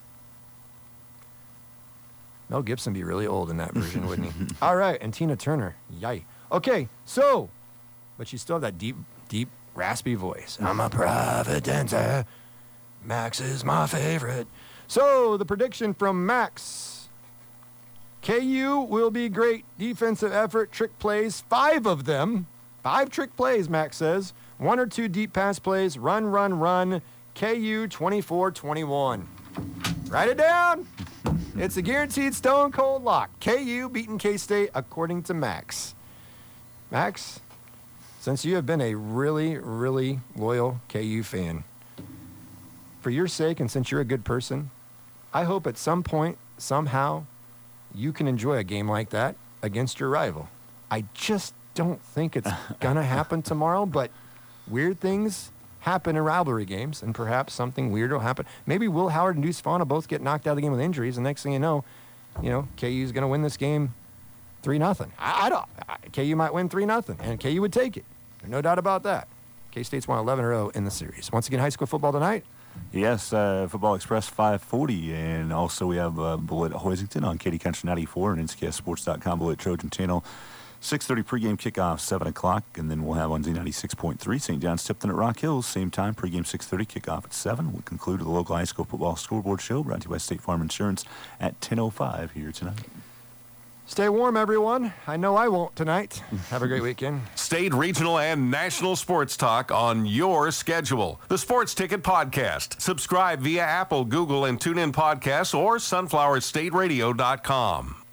Mel Gibson be really old in that version, wouldn't he? All right, and Tina Turner. Yay. Okay, so, but she still have that deep, deep, raspy voice. I'm a private dancer. Max is my favorite. So, the prediction from Max. K U will be great defensive effort, trick plays, five of them. Five trick plays, Max says. One or two deep pass plays, run, run, run. K U twenty-four twenty-one. Write it down. It's a guaranteed stone cold lock. K U beating K-State according to Max. Max, since you have been a really, really loyal K U fan, for your sake and since you're a good person, I hope at some point, somehow, you can enjoy a game like that against your rival. I just don't think it's going to happen tomorrow, but weird things happen in rivalry games, and perhaps something weird will happen. Maybe Will Howard and Deuce Vaughn will both get knocked out of the game with injuries, and next thing you know, you know, K U's going to win this game three nothing. I, I don't. I, K U might win three nothing, and K U would take it. There's no doubt about that. K-State's won eleven in a row in the series. Once again, high school football tonight. Yes, uh, Football Express five forty, and also we have uh, Bullet Hoisington on Katy Country ninety-four and N C K S Sports dot com, Bullet Trojan Channel. six thirty pregame kickoff, seven o'clock, and then we'll have on Z ninety-six point three, Saint John's Tipton at Rock Hills, same time, pregame six thirty, kickoff at seven. We'll conclude the local high school football scoreboard show brought to you by State Farm Insurance at ten oh five here tonight. Stay warm, everyone. I know I won't tonight. Have a great weekend. State, regional, and national sports talk on your schedule. The Sports Ticket Podcast. Subscribe via Apple, Google, and TuneIn Podcasts or sunflower state radio dot com.